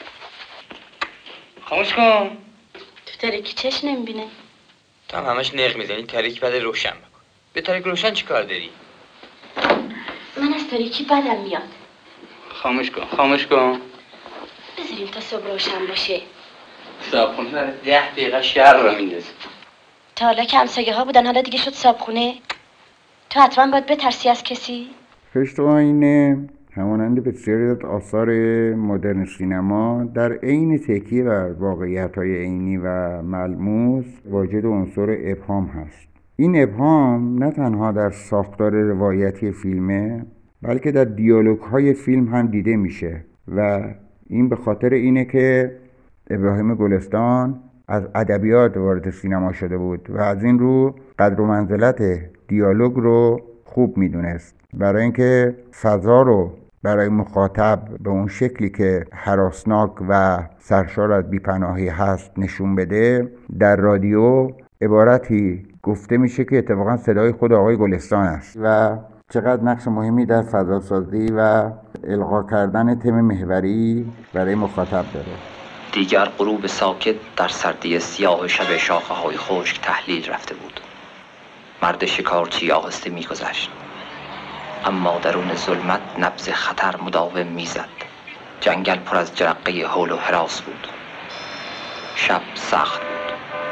S4: خاموش کن.
S12: تو تاریکی چش نمیبینه؟
S4: تو هم همش نق میزنی، تاریکی بعد روشن بکن. به تاریک روشن چی کار داری؟
S12: من از تاریکی بدم میاد.
S4: خاموش کن، خاموش کن.
S12: بذاریم تا صبح روشن باشه.
S4: صابخونه برای ده دقیقه شهر رو میندازه.
S12: تا حالا که همسایه ها بودن، حالا دیگه شد صابخونه؟ تو حتما باید بترسی از کسی؟
S13: خشت و آینه همانند بسیاری از آثار مدرن سینما در عین تکیه بر واقعیت‌های عینی و ملموس واجد عنصر ابهام هست. این ابهام نه تنها در ساختار روایتی فیلمه، بلکه در دیالوگ‌های فیلم هم دیده میشه و این به خاطر اینه که ابراهیم گلستان از ادبیات وارد سینما شده بود و از این رو قدر و منزلت دیالوگ رو خوب میدونست. برای اینکه فضا رو برای مخاطب به اون شکلی که هراسناک و سرشار از بیپناهی هست نشون بده، در رادیو عبارتی گفته میشه که اتفاقا صدای خود آقای گلستان است و چقدر نقش مهمی در فضاسازی و القا کردن تم محوری برای مخاطب داره.
S14: دیگر غروب ساکت در سردی سیاه شب شاخه های خشک تحلیل رفته بود. مرد شکارچی آهسته می‌گذشت، اما درون ظلمت نبض خطر مداوم میزد. جنگل پر از جرقه هول و هراس بود. شب سخت بود.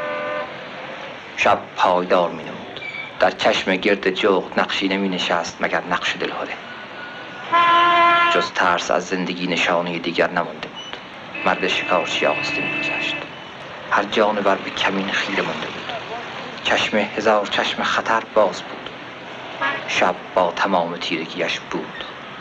S14: شب پایدار می نمود. در چشم گرد جغد نقشی نمی نشست مگر نقش دلهره. جز ترس از زندگی نشانه دیگر نمانده بود. مرد شکارچی آهسته می گذشت. هر جانور به کمین خیره مانده بود. چشم هزار چشم خطر باز بود. شب با تمام تیرگیش بود،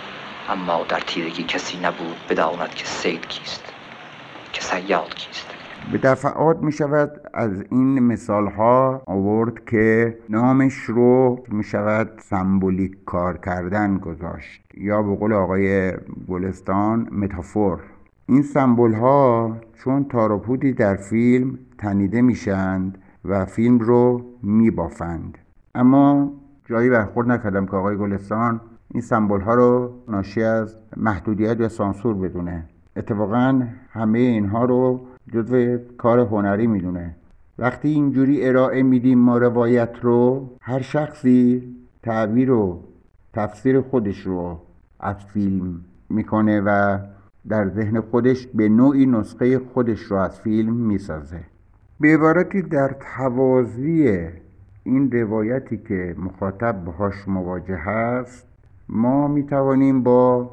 S14: اما در تیرگی کسی نبود بداند که صید کیست، که صیاد کیست.
S13: به دفعات می شود از این مثال ها آورد که نامش رو می شود سمبولیک کار کردن گذاشت، یا به قول آقای گلستان متافور. این سمبول ها چون تار و پودی در فیلم تنیده میشند و فیلم رو می بافند، اما جایی برخورد نکردم که آقای گلستان این سمبول ها رو ناشی از محدودیت یا سانسور بدونه. اتفاقا همه اینها رو جزو کار هنری میدونه. وقتی اینجوری ارائه میدیم ما روایت رو، هر شخصی تعبیر و تفسیر خودش رو از فیلم میکنه و در ذهن خودش به نوعی نسخه خودش رو از فیلم میسازه. به عبارتی در توازی این روایتی که مخاطب باهاش مواجه هست، ما میتوانیم با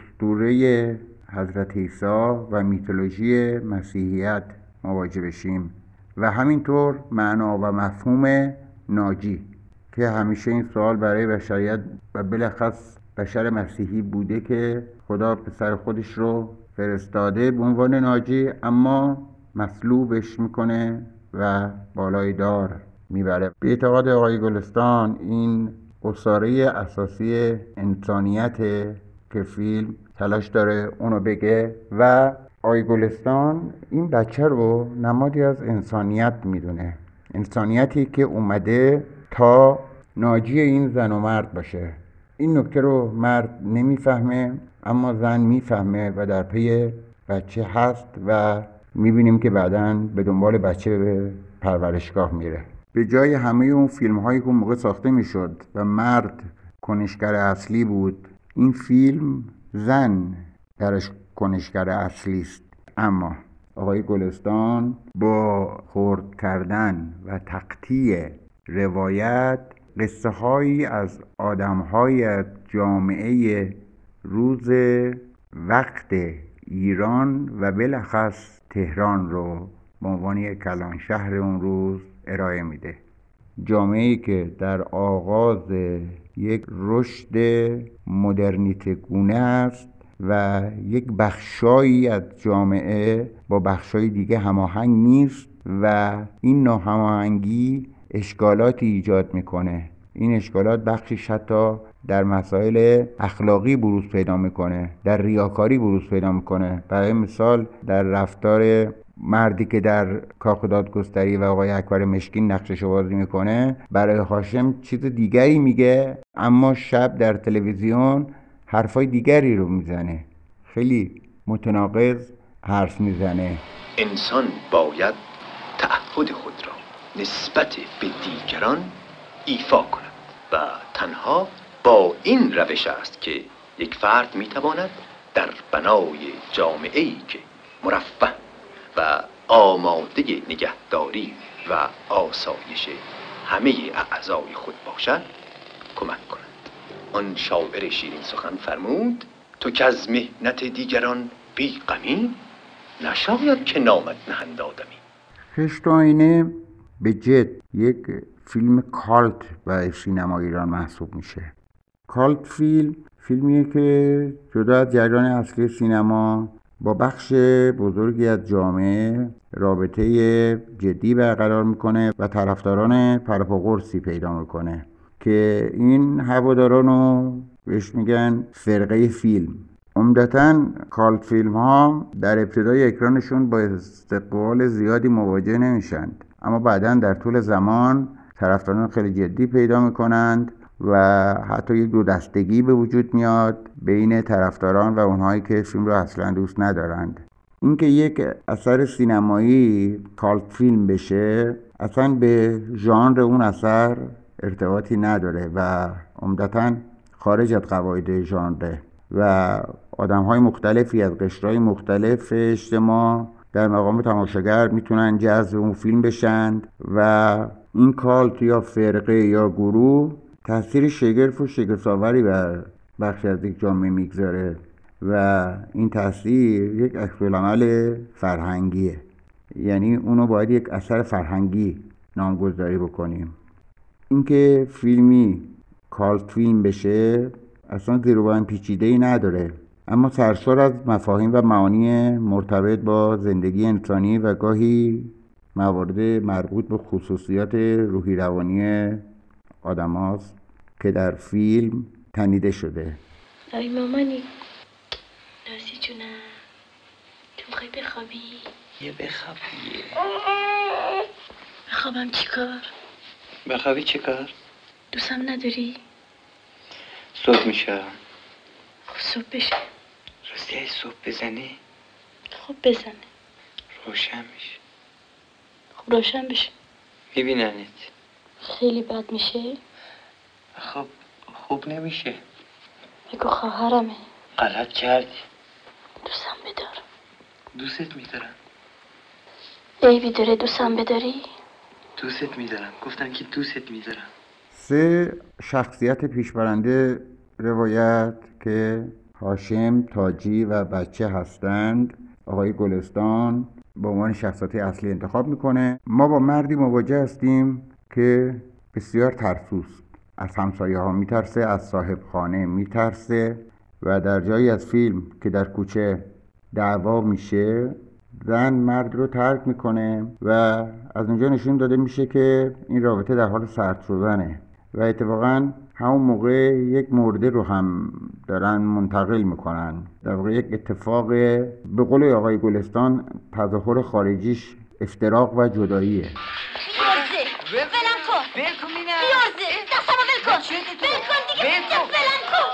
S13: اسطوره حضرت عیسی و میتولوژی مسیحیت مواجه بشیم و همینطور معنا و مفهوم ناجی که همیشه این سوال برای بشریت و بالاخص بشر مسیحی بوده که خدا پسر خودش رو فرستاده به عنوان ناجی، اما مصلوبش میکنه و بالای دار میبره. به اعتقاد آقای گلستان این اسطوره اساسی انسانیت که فیلم تلاش داره اونو بگه و آقای گلستان این بچه رو نمادی از انسانیت میدونه، انسانیتی که اومده تا ناجی این زن و مرد باشه. این نکته رو مرد نمیفهمه اما زن میفهمه و در پی بچه هست و میبینیم که بعداً به دنبال بچه به پرورشگاه میره. به جای همه اون فیلم هایی که اون موقع ساخته میشد و مرد کنشگر اصلی بود، این فیلم زن درش کنشگر اصلی است. اما آقای گلستان با خرد کردن و تقطیع روایت قصه هایی از آدم های از جامعه روز وقت ایران و بالاخص تهران رو به عنوان یک کلان شهر اون روز ارائه میده. جامعه‌ای که در آغاز یک رشد مدرنیته گونه است و یک بخشایی از جامعه با بخشای دیگه هماهنگ نیست و این ناهماهنگی اشکالاتی ایجاد میکنه. این اشکالات بخشش حتی در مسائل اخلاقی بروز پیدا میکنه، در ریاکاری بروز پیدا میکنه. برای مثال در رفتار مردی که در کاخ دادگستری و آقای اکبر مشکین نقشش بازی میکنه، برای هاشم چیز دیگری میگه اما شب در تلویزیون حرفای دیگری رو میزنه، خیلی متناقض حرف میزنه.
S11: انسان باید تعهد خود را نسبت به دیگران ایفا کند و تنها با این روش است که یک فرد میتواند در بنای جامعه‌ای که مرفه و آماده نگهداری و آسایش همه اعضای خود باشد کمک کند. آن شاعر شیرین سخن فرمود: تو که از مهنت دیگران بی غمی، نشاید که نامت نهند آدمی.
S13: خشت آینه به جد یک فیلم کالت برای سینما ایران محسوب میشه. کالت فیلم فیلمیه که جدا از جریان اصلی سینما با بخش بزرگی از جامعه رابطه جدی برقرار میکنه و طرفداران پرپاقرصی پیدا میکنه که این هواداران رو بهش میگن فرقه فیلم. عمدتاً کالت فیلم ها در ابتدای اکرانشون با استقبال زیادی مواجه نمیشند، اما بعداً در طول زمان طرفداران خیلی جدی پیدا میکنند و حتی یک دو دستگی به وجود میاد بین طرفداران و اونهایی که فیلم رو اصلا دوست ندارند. اینکه یک اثر سینمایی کالت فیلم بشه اصلا به ژانر اون اثر ارتباطی نداره و عمدتاً خارج از قواعد ژانره و آدم‌های مختلفی از قشرهای مختلف اجتماع در مقام تماشاگر میتونن جذب اون فیلم بشند و این کالت یا فرقه یا گروه تأثیر شگرف و شگفت‌آوری بر بخشی از یک جامعه میگذاره و این تأثیر یک عکس‌العمل فرهنگیه، یعنی اونو باید یک اثر فرهنگی نامگذاری بکنیم. اینکه فیلمی کالت فیلم بشه اصلا زیر و بم پیچیده‌ای نداره، اما سرشار از مفاهیم و معانی مرتبط با زندگی انسانی و گاهی موارد مربوط به خصوصیات روحی روانی آدم هاست که در فیلم تنیده شده.
S12: ای مامانی نازی جونم، تو میخوای بخوابی؟
S11: یه بخوابی.
S12: بخوابم چی کار؟
S11: بخوابی چی کار؟
S12: دوستم نداری؟
S11: صبح میشه.
S12: خب صبح بشه.
S11: راستی ای صبح بزنه؟
S12: خب بزنه.
S11: روشن میشه.
S12: خب روشن بشه.
S11: میبیننت.
S12: خیلی بد میشه؟
S11: خب خوب نمیشه.
S12: بگو خواهرمه.
S11: غلط کردی.
S12: دوستم بدار.
S11: دوست میدارم.
S12: عیبی داره دوستم بداری؟
S11: دوست میدارم. گفتم که دوست میدارم.
S13: سه شخصیت پیشبرنده روایت که هاشم، تاجی و بچه هستند آقای گلستان به عنوان شخصیت اصلی انتخاب میکنه. ما با مردی مواجه هستیم که بسیار ترسوست، از همسایه ها میترسه، از صاحب خانه میترسه و در جایی از فیلم که در کوچه دعوا میشه زن مرد رو ترک میکنه و از اونجا نشون داده میشه که این رابطه در حال سرد شدنه و اتفاقا همون موقع یک مرده رو هم دارن منتقل میکنن. در واقع یک اتفاق به قول آقای گلستان تظاهر خارجیش افتراق و جداییه.
S10: بیارزه ولم کن ول کن مینا بیارزه دستمو ول کن ول کن دیگه ولم کن.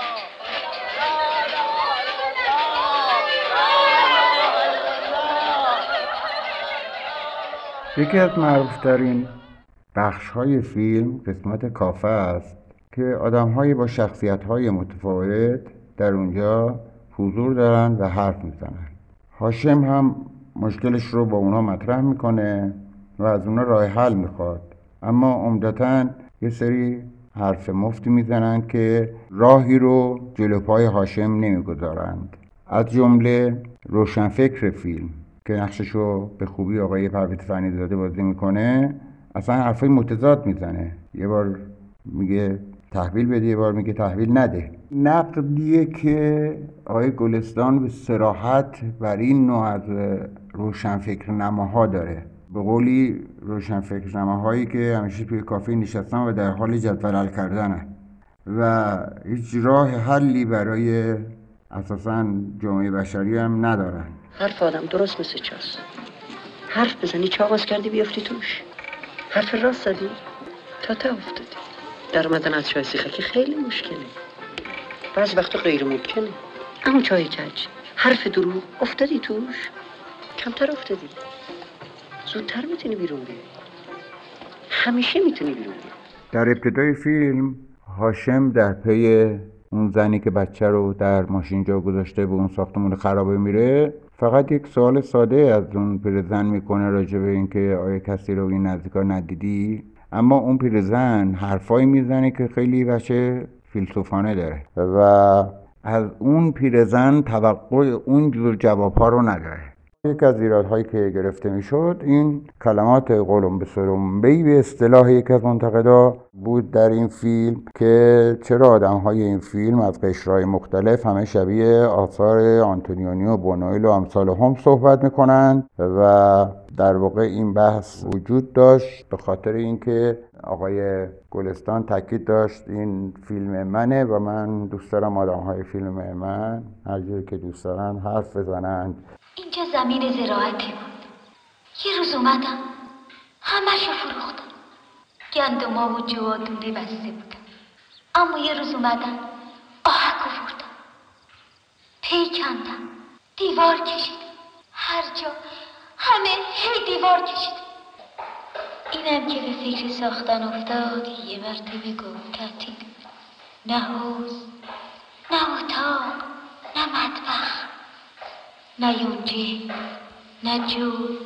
S13: یکی از معروفترین بخش‌های فیلم قسمت کافه است که آدم‌هایی با شخصیت‌های متفاوت در اونجا حضور دارن و حرف میزنن. هاشم هم مشکلش رو با اونا مطرح میکنه و از اونا راه حل میخواد، اما عمدتاً یه سری حرف مفتی میزنن که راهی رو جلو پای هاشم نمیگذارند. از جمله روشنفکر فیلم که نقششو به خوبی آقای پرویز فنی‌زاده بازی میکنه اصلا حرفای متضاد میزنه. یه بار میگه تحویل بده، یه بار میگه تحویل نده. نقدیه که آقای گلستان به صراحت بر این نوع از روشنفکر نماها داره. به قولی روشنفکر نماهایی که همیشه توی کافه نشستن و در حال جدول حل کردنن و هیچ راه حلی برای اساساً جامعه بشری هم ندارن.
S15: حرف آدم درست مثل چاست. حرف بزنی چا باز کردی بیافتی توش. حرف راست زدی تا تا افتادی. در اومدن از چای سیخکی خیلی مشکله، بعض وقتا غیر ممکنه، اما چای کج حرف دروغ افتادی توش کمتر افتادی، زودتر میتونی بیرون بیای، همیشه میتونی بیرون بیای.
S13: در ابتدای فیلم هاشم در پی اون زنی که بچه رو در ماشین جا گذاشته به اون ساختمون خرابه میره فقط یک سوال ساده از اون پیرزن میکنه راجع به اینکه آیا کسی رو این نزدیکا ندیدی، اما اون پیرزن حرفایی میزنه که خیلی بچه فیلسوفانه داره و از اون پیرزن توقع اون جور جوابها رو نداره. یک از ایرادهایی که گرفته میشد این کلمات قلم به سرنبه‌ای به اصطلاح یک از منتقدا بود در این فیلم که چرا آدم‌های این فیلم از قشرهای مختلف همه شبیه آثار آنتونیونیو بونوئیل و امثال هم صحبت میکنند و در واقع این بحث وجود داشت به خاطر اینکه آقای گلستان تاکید داشت این فیلم منه و من دوست دارم آدم‌های فیلم من هر جوری که دوست دارن حرف بزنند.
S3: اینجا زمین زراعتی بود. یه روز اومدم همشو فروختم. گندما و جوادونه بسته بودم. اما یه روز اومدن آهک آوردم، پی کندم، دیوار کشیدم، هر جا همه هی دیوار کشیدم. اینم که به فکر ساختن افتاد یه مرتبه گفت تعطیل. نه حوض، نه اتاق، نه مطبخ، نه یونجه، نه جوی،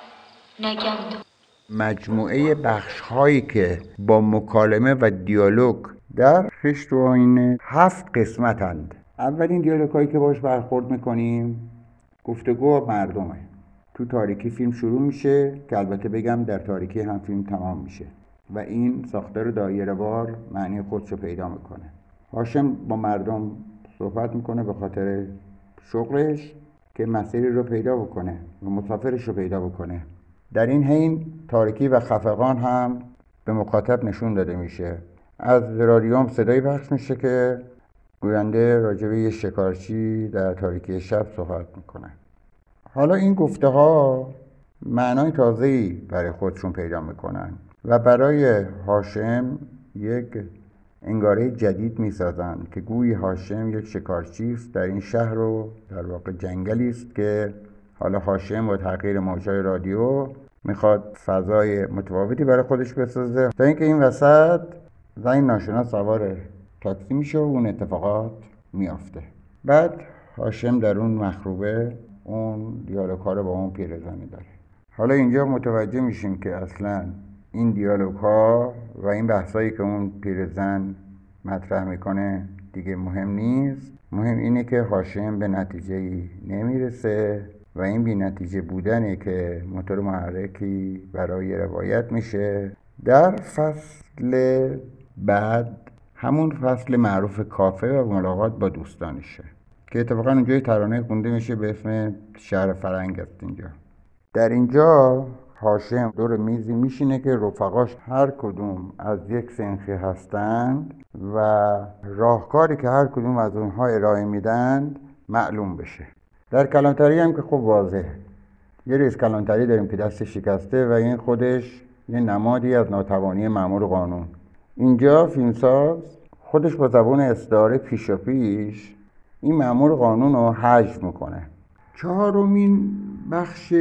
S3: نه گندم.
S13: مجموعه بخش هایی که با مکالمه و دیالوگ در خشت و آینه هفت قسمتند. اولین دیالوگ هایی که باش برخورد میکنیم گفتگو با مردمه. تو تاریکی فیلم شروع میشه که البته بگم در تاریکی هم فیلم تمام میشه و این ساختار دایره وار معنی خودشو پیدا میکنه. هاشم با مردم صحبت میکنه به خاطر شغلش که مسیری رو پیدا بکنه و مسافرش رو پیدا بکنه. در این حین تاریکی و خفقان هم به مخاطب نشون داده میشه. از رادیوم صدایی پخش میشه که گوینده راجع به یه شکارچی در تاریکی شب صحبت میکنه. حالا این گفته ها معنای تازه‌ای برای خودشون پیدا میکنن و برای هاشم یک انگاره جدید میسازن که گویی هاشم یک شکارچی است در این شهر رو در واقع جنگلی است که حالا هاشم با تغییر موجای رادیو میخواد فضای متفاوتی برای خودش بسازه. تا اینکه این وسط زن ناشناس سوار تاکسی میشه و اون اتفاقات میافته. بعد هاشم در اون مخروبه اون دیالوگ ها رو با اون پیرزنی داره. حالا اینجا متوجه میشیم که اصلا این دیالوگ ها و این بحثایی که اون پیرزن مطرح میکنه دیگه مهم نیست. مهم اینه که هاشم به نتیجه‌ای نمیرسه و این بی نتیجه بودنه که موتور محرکی برای روایت میشه. در فصل بعد همون فصل معروف کافه و ملاقات با دوستانشه که اتفاقا اونجا ترانه خونده میشه به اسم شهر فرنگ است. اینجا در اینجا هاشم دور میزی میشینه که رفقاش هر کدوم از یک سنخی هستند و راهکاری که هر کدوم از اونها ارائه میدند معلوم بشه. در کلانتری هم که خب واضحه، یه رئیس کلانتری داریم که دست شکسته و این خودش یه نمادی از ناتوانی مأمور قانون. اینجا فیلمساز خودش با زبان استعاره پیش و پیش این مأمور قانون رو حذف میکنه. چهارمین بخش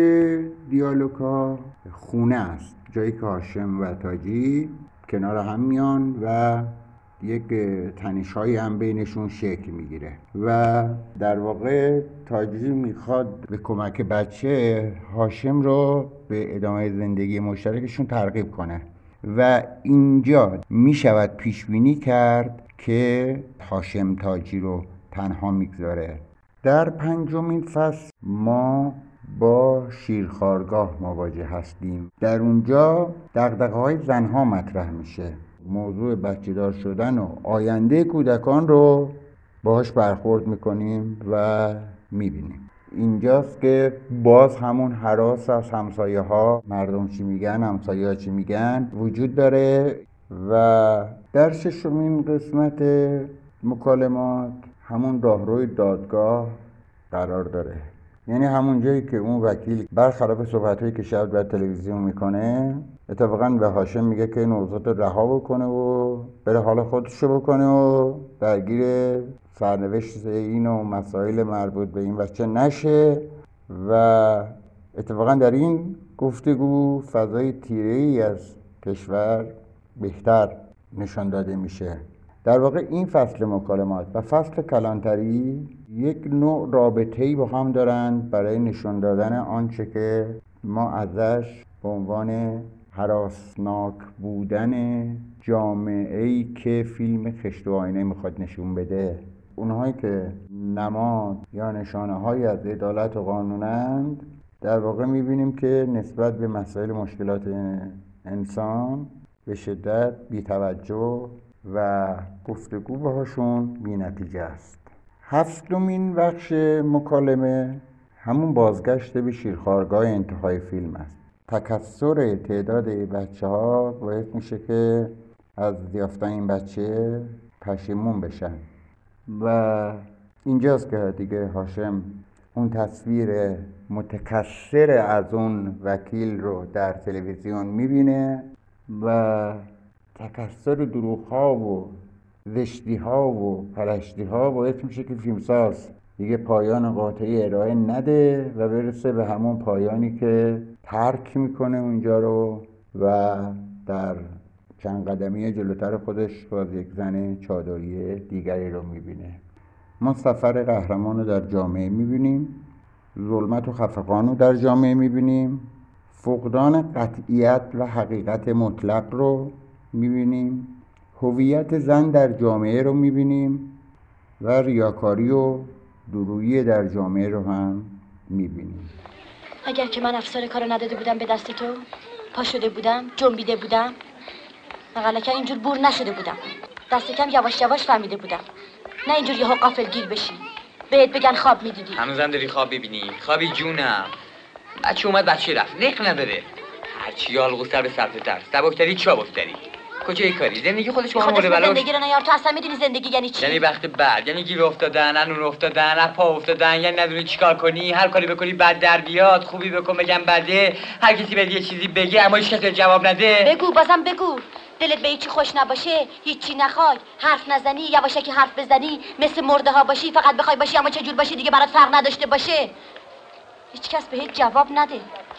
S13: دیالوگا خونه است، جایی که هاشم و تاجی کنار هم میان و یک تنش‌هایی هم بینشون شکل میگیره و در واقع تاجی میخواد به کمک بچه هاشم رو به ادامه زندگی مشترکشون ترغیب کنه و اینجا میشود پیش بینی کرد که هاشم تاجی رو تنها میگذاره. در پنجمین فصل ما با شیرخوارگاه مواجه هستیم. در اونجا دغدغه‌های زنها مطرح میشه. موضوع بچه‌دار شدن و آینده کودکان رو باهاش برخورد میکنیم و میبینیم. اینجاست که باز همون هراس از همسایه ها، مردم چی میگن، همسایه ها چی میگن وجود داره. و در ششمین قسمت مکالمات همون راهروی دادگاه قرار داره، یعنی همون جایی که اون وکیل برخلاف صحبت‌هایی که شب در تلویزیون میکنه اتفاقا به هاشم میگه که نوزاد رها بکنه و بره حال خودشو بکنه و درگیر سرنوشت این و مسائل مربوط به این بچه نشه. و اتفاقا در این گفتگو فضای تیره‌ای از کشور بهتر نشان داده میشه. در واقع این فصل مکالمات و فصل کلانتری یک نوع رابطه‌ای با هم دارند برای نشان دادن آنچه که ما ازش به عنوان هراسناک بودن جامعه‌ای که فیلم خشت و آینه میخواد نشون بده. اونهایی که نماد یا نشانه‌هایی از عدالت و قانونند در واقع میبینیم که نسبت به مسائل مشکلات انسان به شدت بی‌توجه و گفتگو باهاشون بی نتیجه است. هفتمین بخش مکالمه همون بازگشت به شیرخوارگاه انتهای فیلم است. تکثر تعداد بچه ها باعث میشه که از یافتن این بچه پشیمون بشن و اینجاست که دیگه هاشم اون تصویر متکثر از اون وکیل رو در تلویزیون میبینه و تکثر دروغ‌ها و زشتی‌ها و پلشتی‌ها باعث میشه که فیلمساز دیگه پایان قاطعی ارائه نده و برسه به همون پایانی که ترک میکنه اونجا رو و در چند قدمی جلوتر خودش باز یک زن چادری دیگری رو میبینه. ما سفر قهرمان رو در جامعه میبینیم، ظلمت و خفقان رو در جامعه میبینیم، فقدان قطعیت و حقیقت مطلق رو میبینیم، هویت زن در جامعه رو میبینیم و ریاکاری و درویی در جامعه رو هم میبینیم.
S12: اگر که من افسر کارو نداده بودم به دست تو، پا شده بودم، جنبیده بودم، مقلکه اینجور بور نشده بودم، دست کم یواش یواش فهمیده بودم، نه اینجور یهو غافلگیر بشی بهت بگن خواب میدیدی.
S4: هنوزم داری خواب ببینی؟ خوابی جونم. بچه اومد بچه رفت، نق نداره. هرچی یالغو سر به سر تر، سبکتری چابکتری. کجای کاری؟ زندگی خودش با مورد بلا.
S12: زندگی رو نیار، تو اصلا میدونی زندگی یعنی چی؟
S4: یعنی وقت بعد، یعنی گیر افتادن، انون افتادن، اپا افتادن، یعنی ندونی چیکار کنی، هر کاری بکنی بعد در بیاد، خوبی بکن بگم بده، هر کسی بهت یه چیزی بگه اما هیچ کسی جواب نده.
S12: بگو بازم بگو. دلت به هیچی خوش نباشه، هیچی نخوای، حرف نزنی، یواشکی حرف بزنی، مثل مرده ها باشی، فقط بخوای باشی اما چه جور باشی دیگه برات فرق نداشته باشه. هیچ کس بهت جواب نده.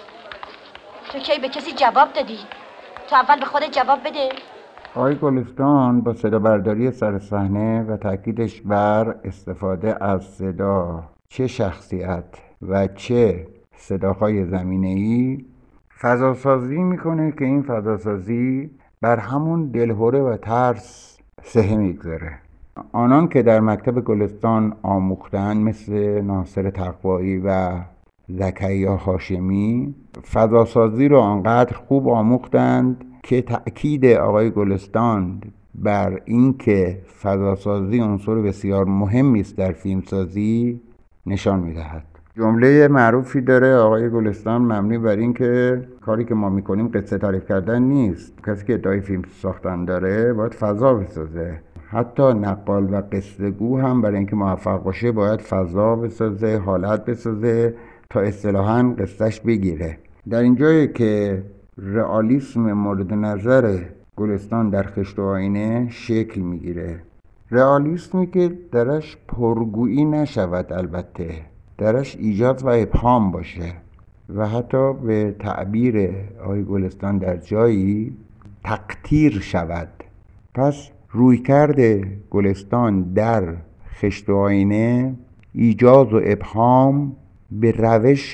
S12: تو کی به کسی جواب دادی؟ تو اول به خودت جواب بده.
S13: آقای گلستان با صدا برداری سر صحنه و تاکیدش بر استفاده از صدا، چه شخصیت و چه صداهای زمینه‌ای، فضاسازی میکنه که این فضاسازی بر همون دلهوره و ترس سهه میگذاره. آنان که در مکتب گلستان آموختن مثل ناصر تقوایی و زکریا هاشمی فضاسازی رو آنقدر خوب آموختند که تأکید آقای گلستان بر این که فضاسازی عنصر بسیار مهمی است در فیلمسازی نشان میدهد. جمله معروفی داره آقای گلستان مبنی بر این که کاری که ما میکنیم قصه تعریف کردن نیست. کسی که ادعای فیلم ساختن داره باید فضا بسازه. حتی نقال و قصه گو هم برای اینکه موفق باشه باید فضا بسازه، حالت بسازه تا اصطلاحاً قصهش بگیره. در اینجایی که رئالیسم مورد نظر گلستان در خشت و آینه شکل میگیره، رئالیسمی که درش پرگویی نشود، البته درش ایجاد و ابهام باشه و حتی به تعبیر آقای گلستان در جایی تقطیر شود. پس رویکرد گلستان در خشت و آینه ایجاد و ابهام به روش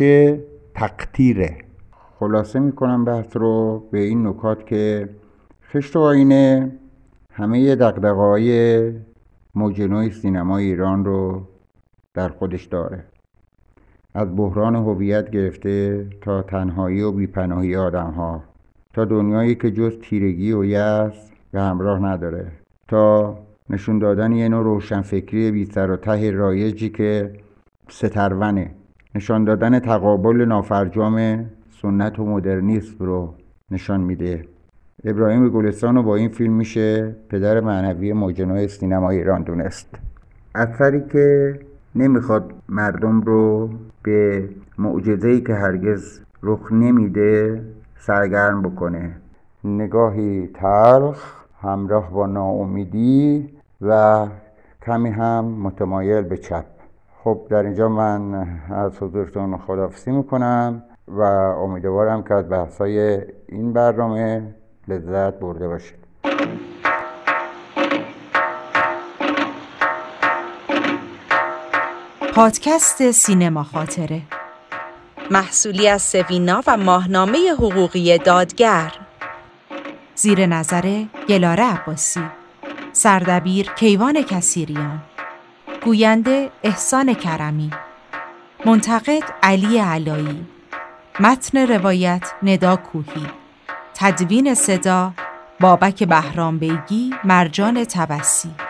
S13: تقطیره. خلاصه میکنم بحث رو به این نکات که خشت و آینه همه دغدغه‌های موج نو سینمای ایران رو در خودش داره، از بحران هویت گرفته تا تنهایی و بیپناهی آدم ها، تا دنیایی که جز تیرگی و یأس به همراه نداره، تا نشون دادن یه نوع روشنفکری بی سر و ته رایجی که سترونه، نشان دادن تقابل نافرجام سنت و مدرنیسم رو نشان میده. ابراهیم گلستان رو با این فیلم میشه پدر معنوی موج نو سینمای ایران دونست. اثری که نمیخواد مردم رو به معجزه‌ای که هرگز رخ نمیده سرگرم بکنه. نگاهی تلخ همراه با ناامیدی و کمی هم متمایل به چپ. خب در اینجا من از حضورتون خداحافظی میکنم و امیدوارم که از بحث‌های این برنامه لذت برده باشید.
S16: پادکست سینما خاطره، محصولی از سوینا و ماهنامه حقوقی دادگر، زیر نظر گلاره عباسی، سردبیر کیوان کثیریان، گوینده احسان کرمی، منتقد علی علایی، متن روایت ندا کوهی، تدوین صدا بابک بهرام بیگی، مرجان تبسی.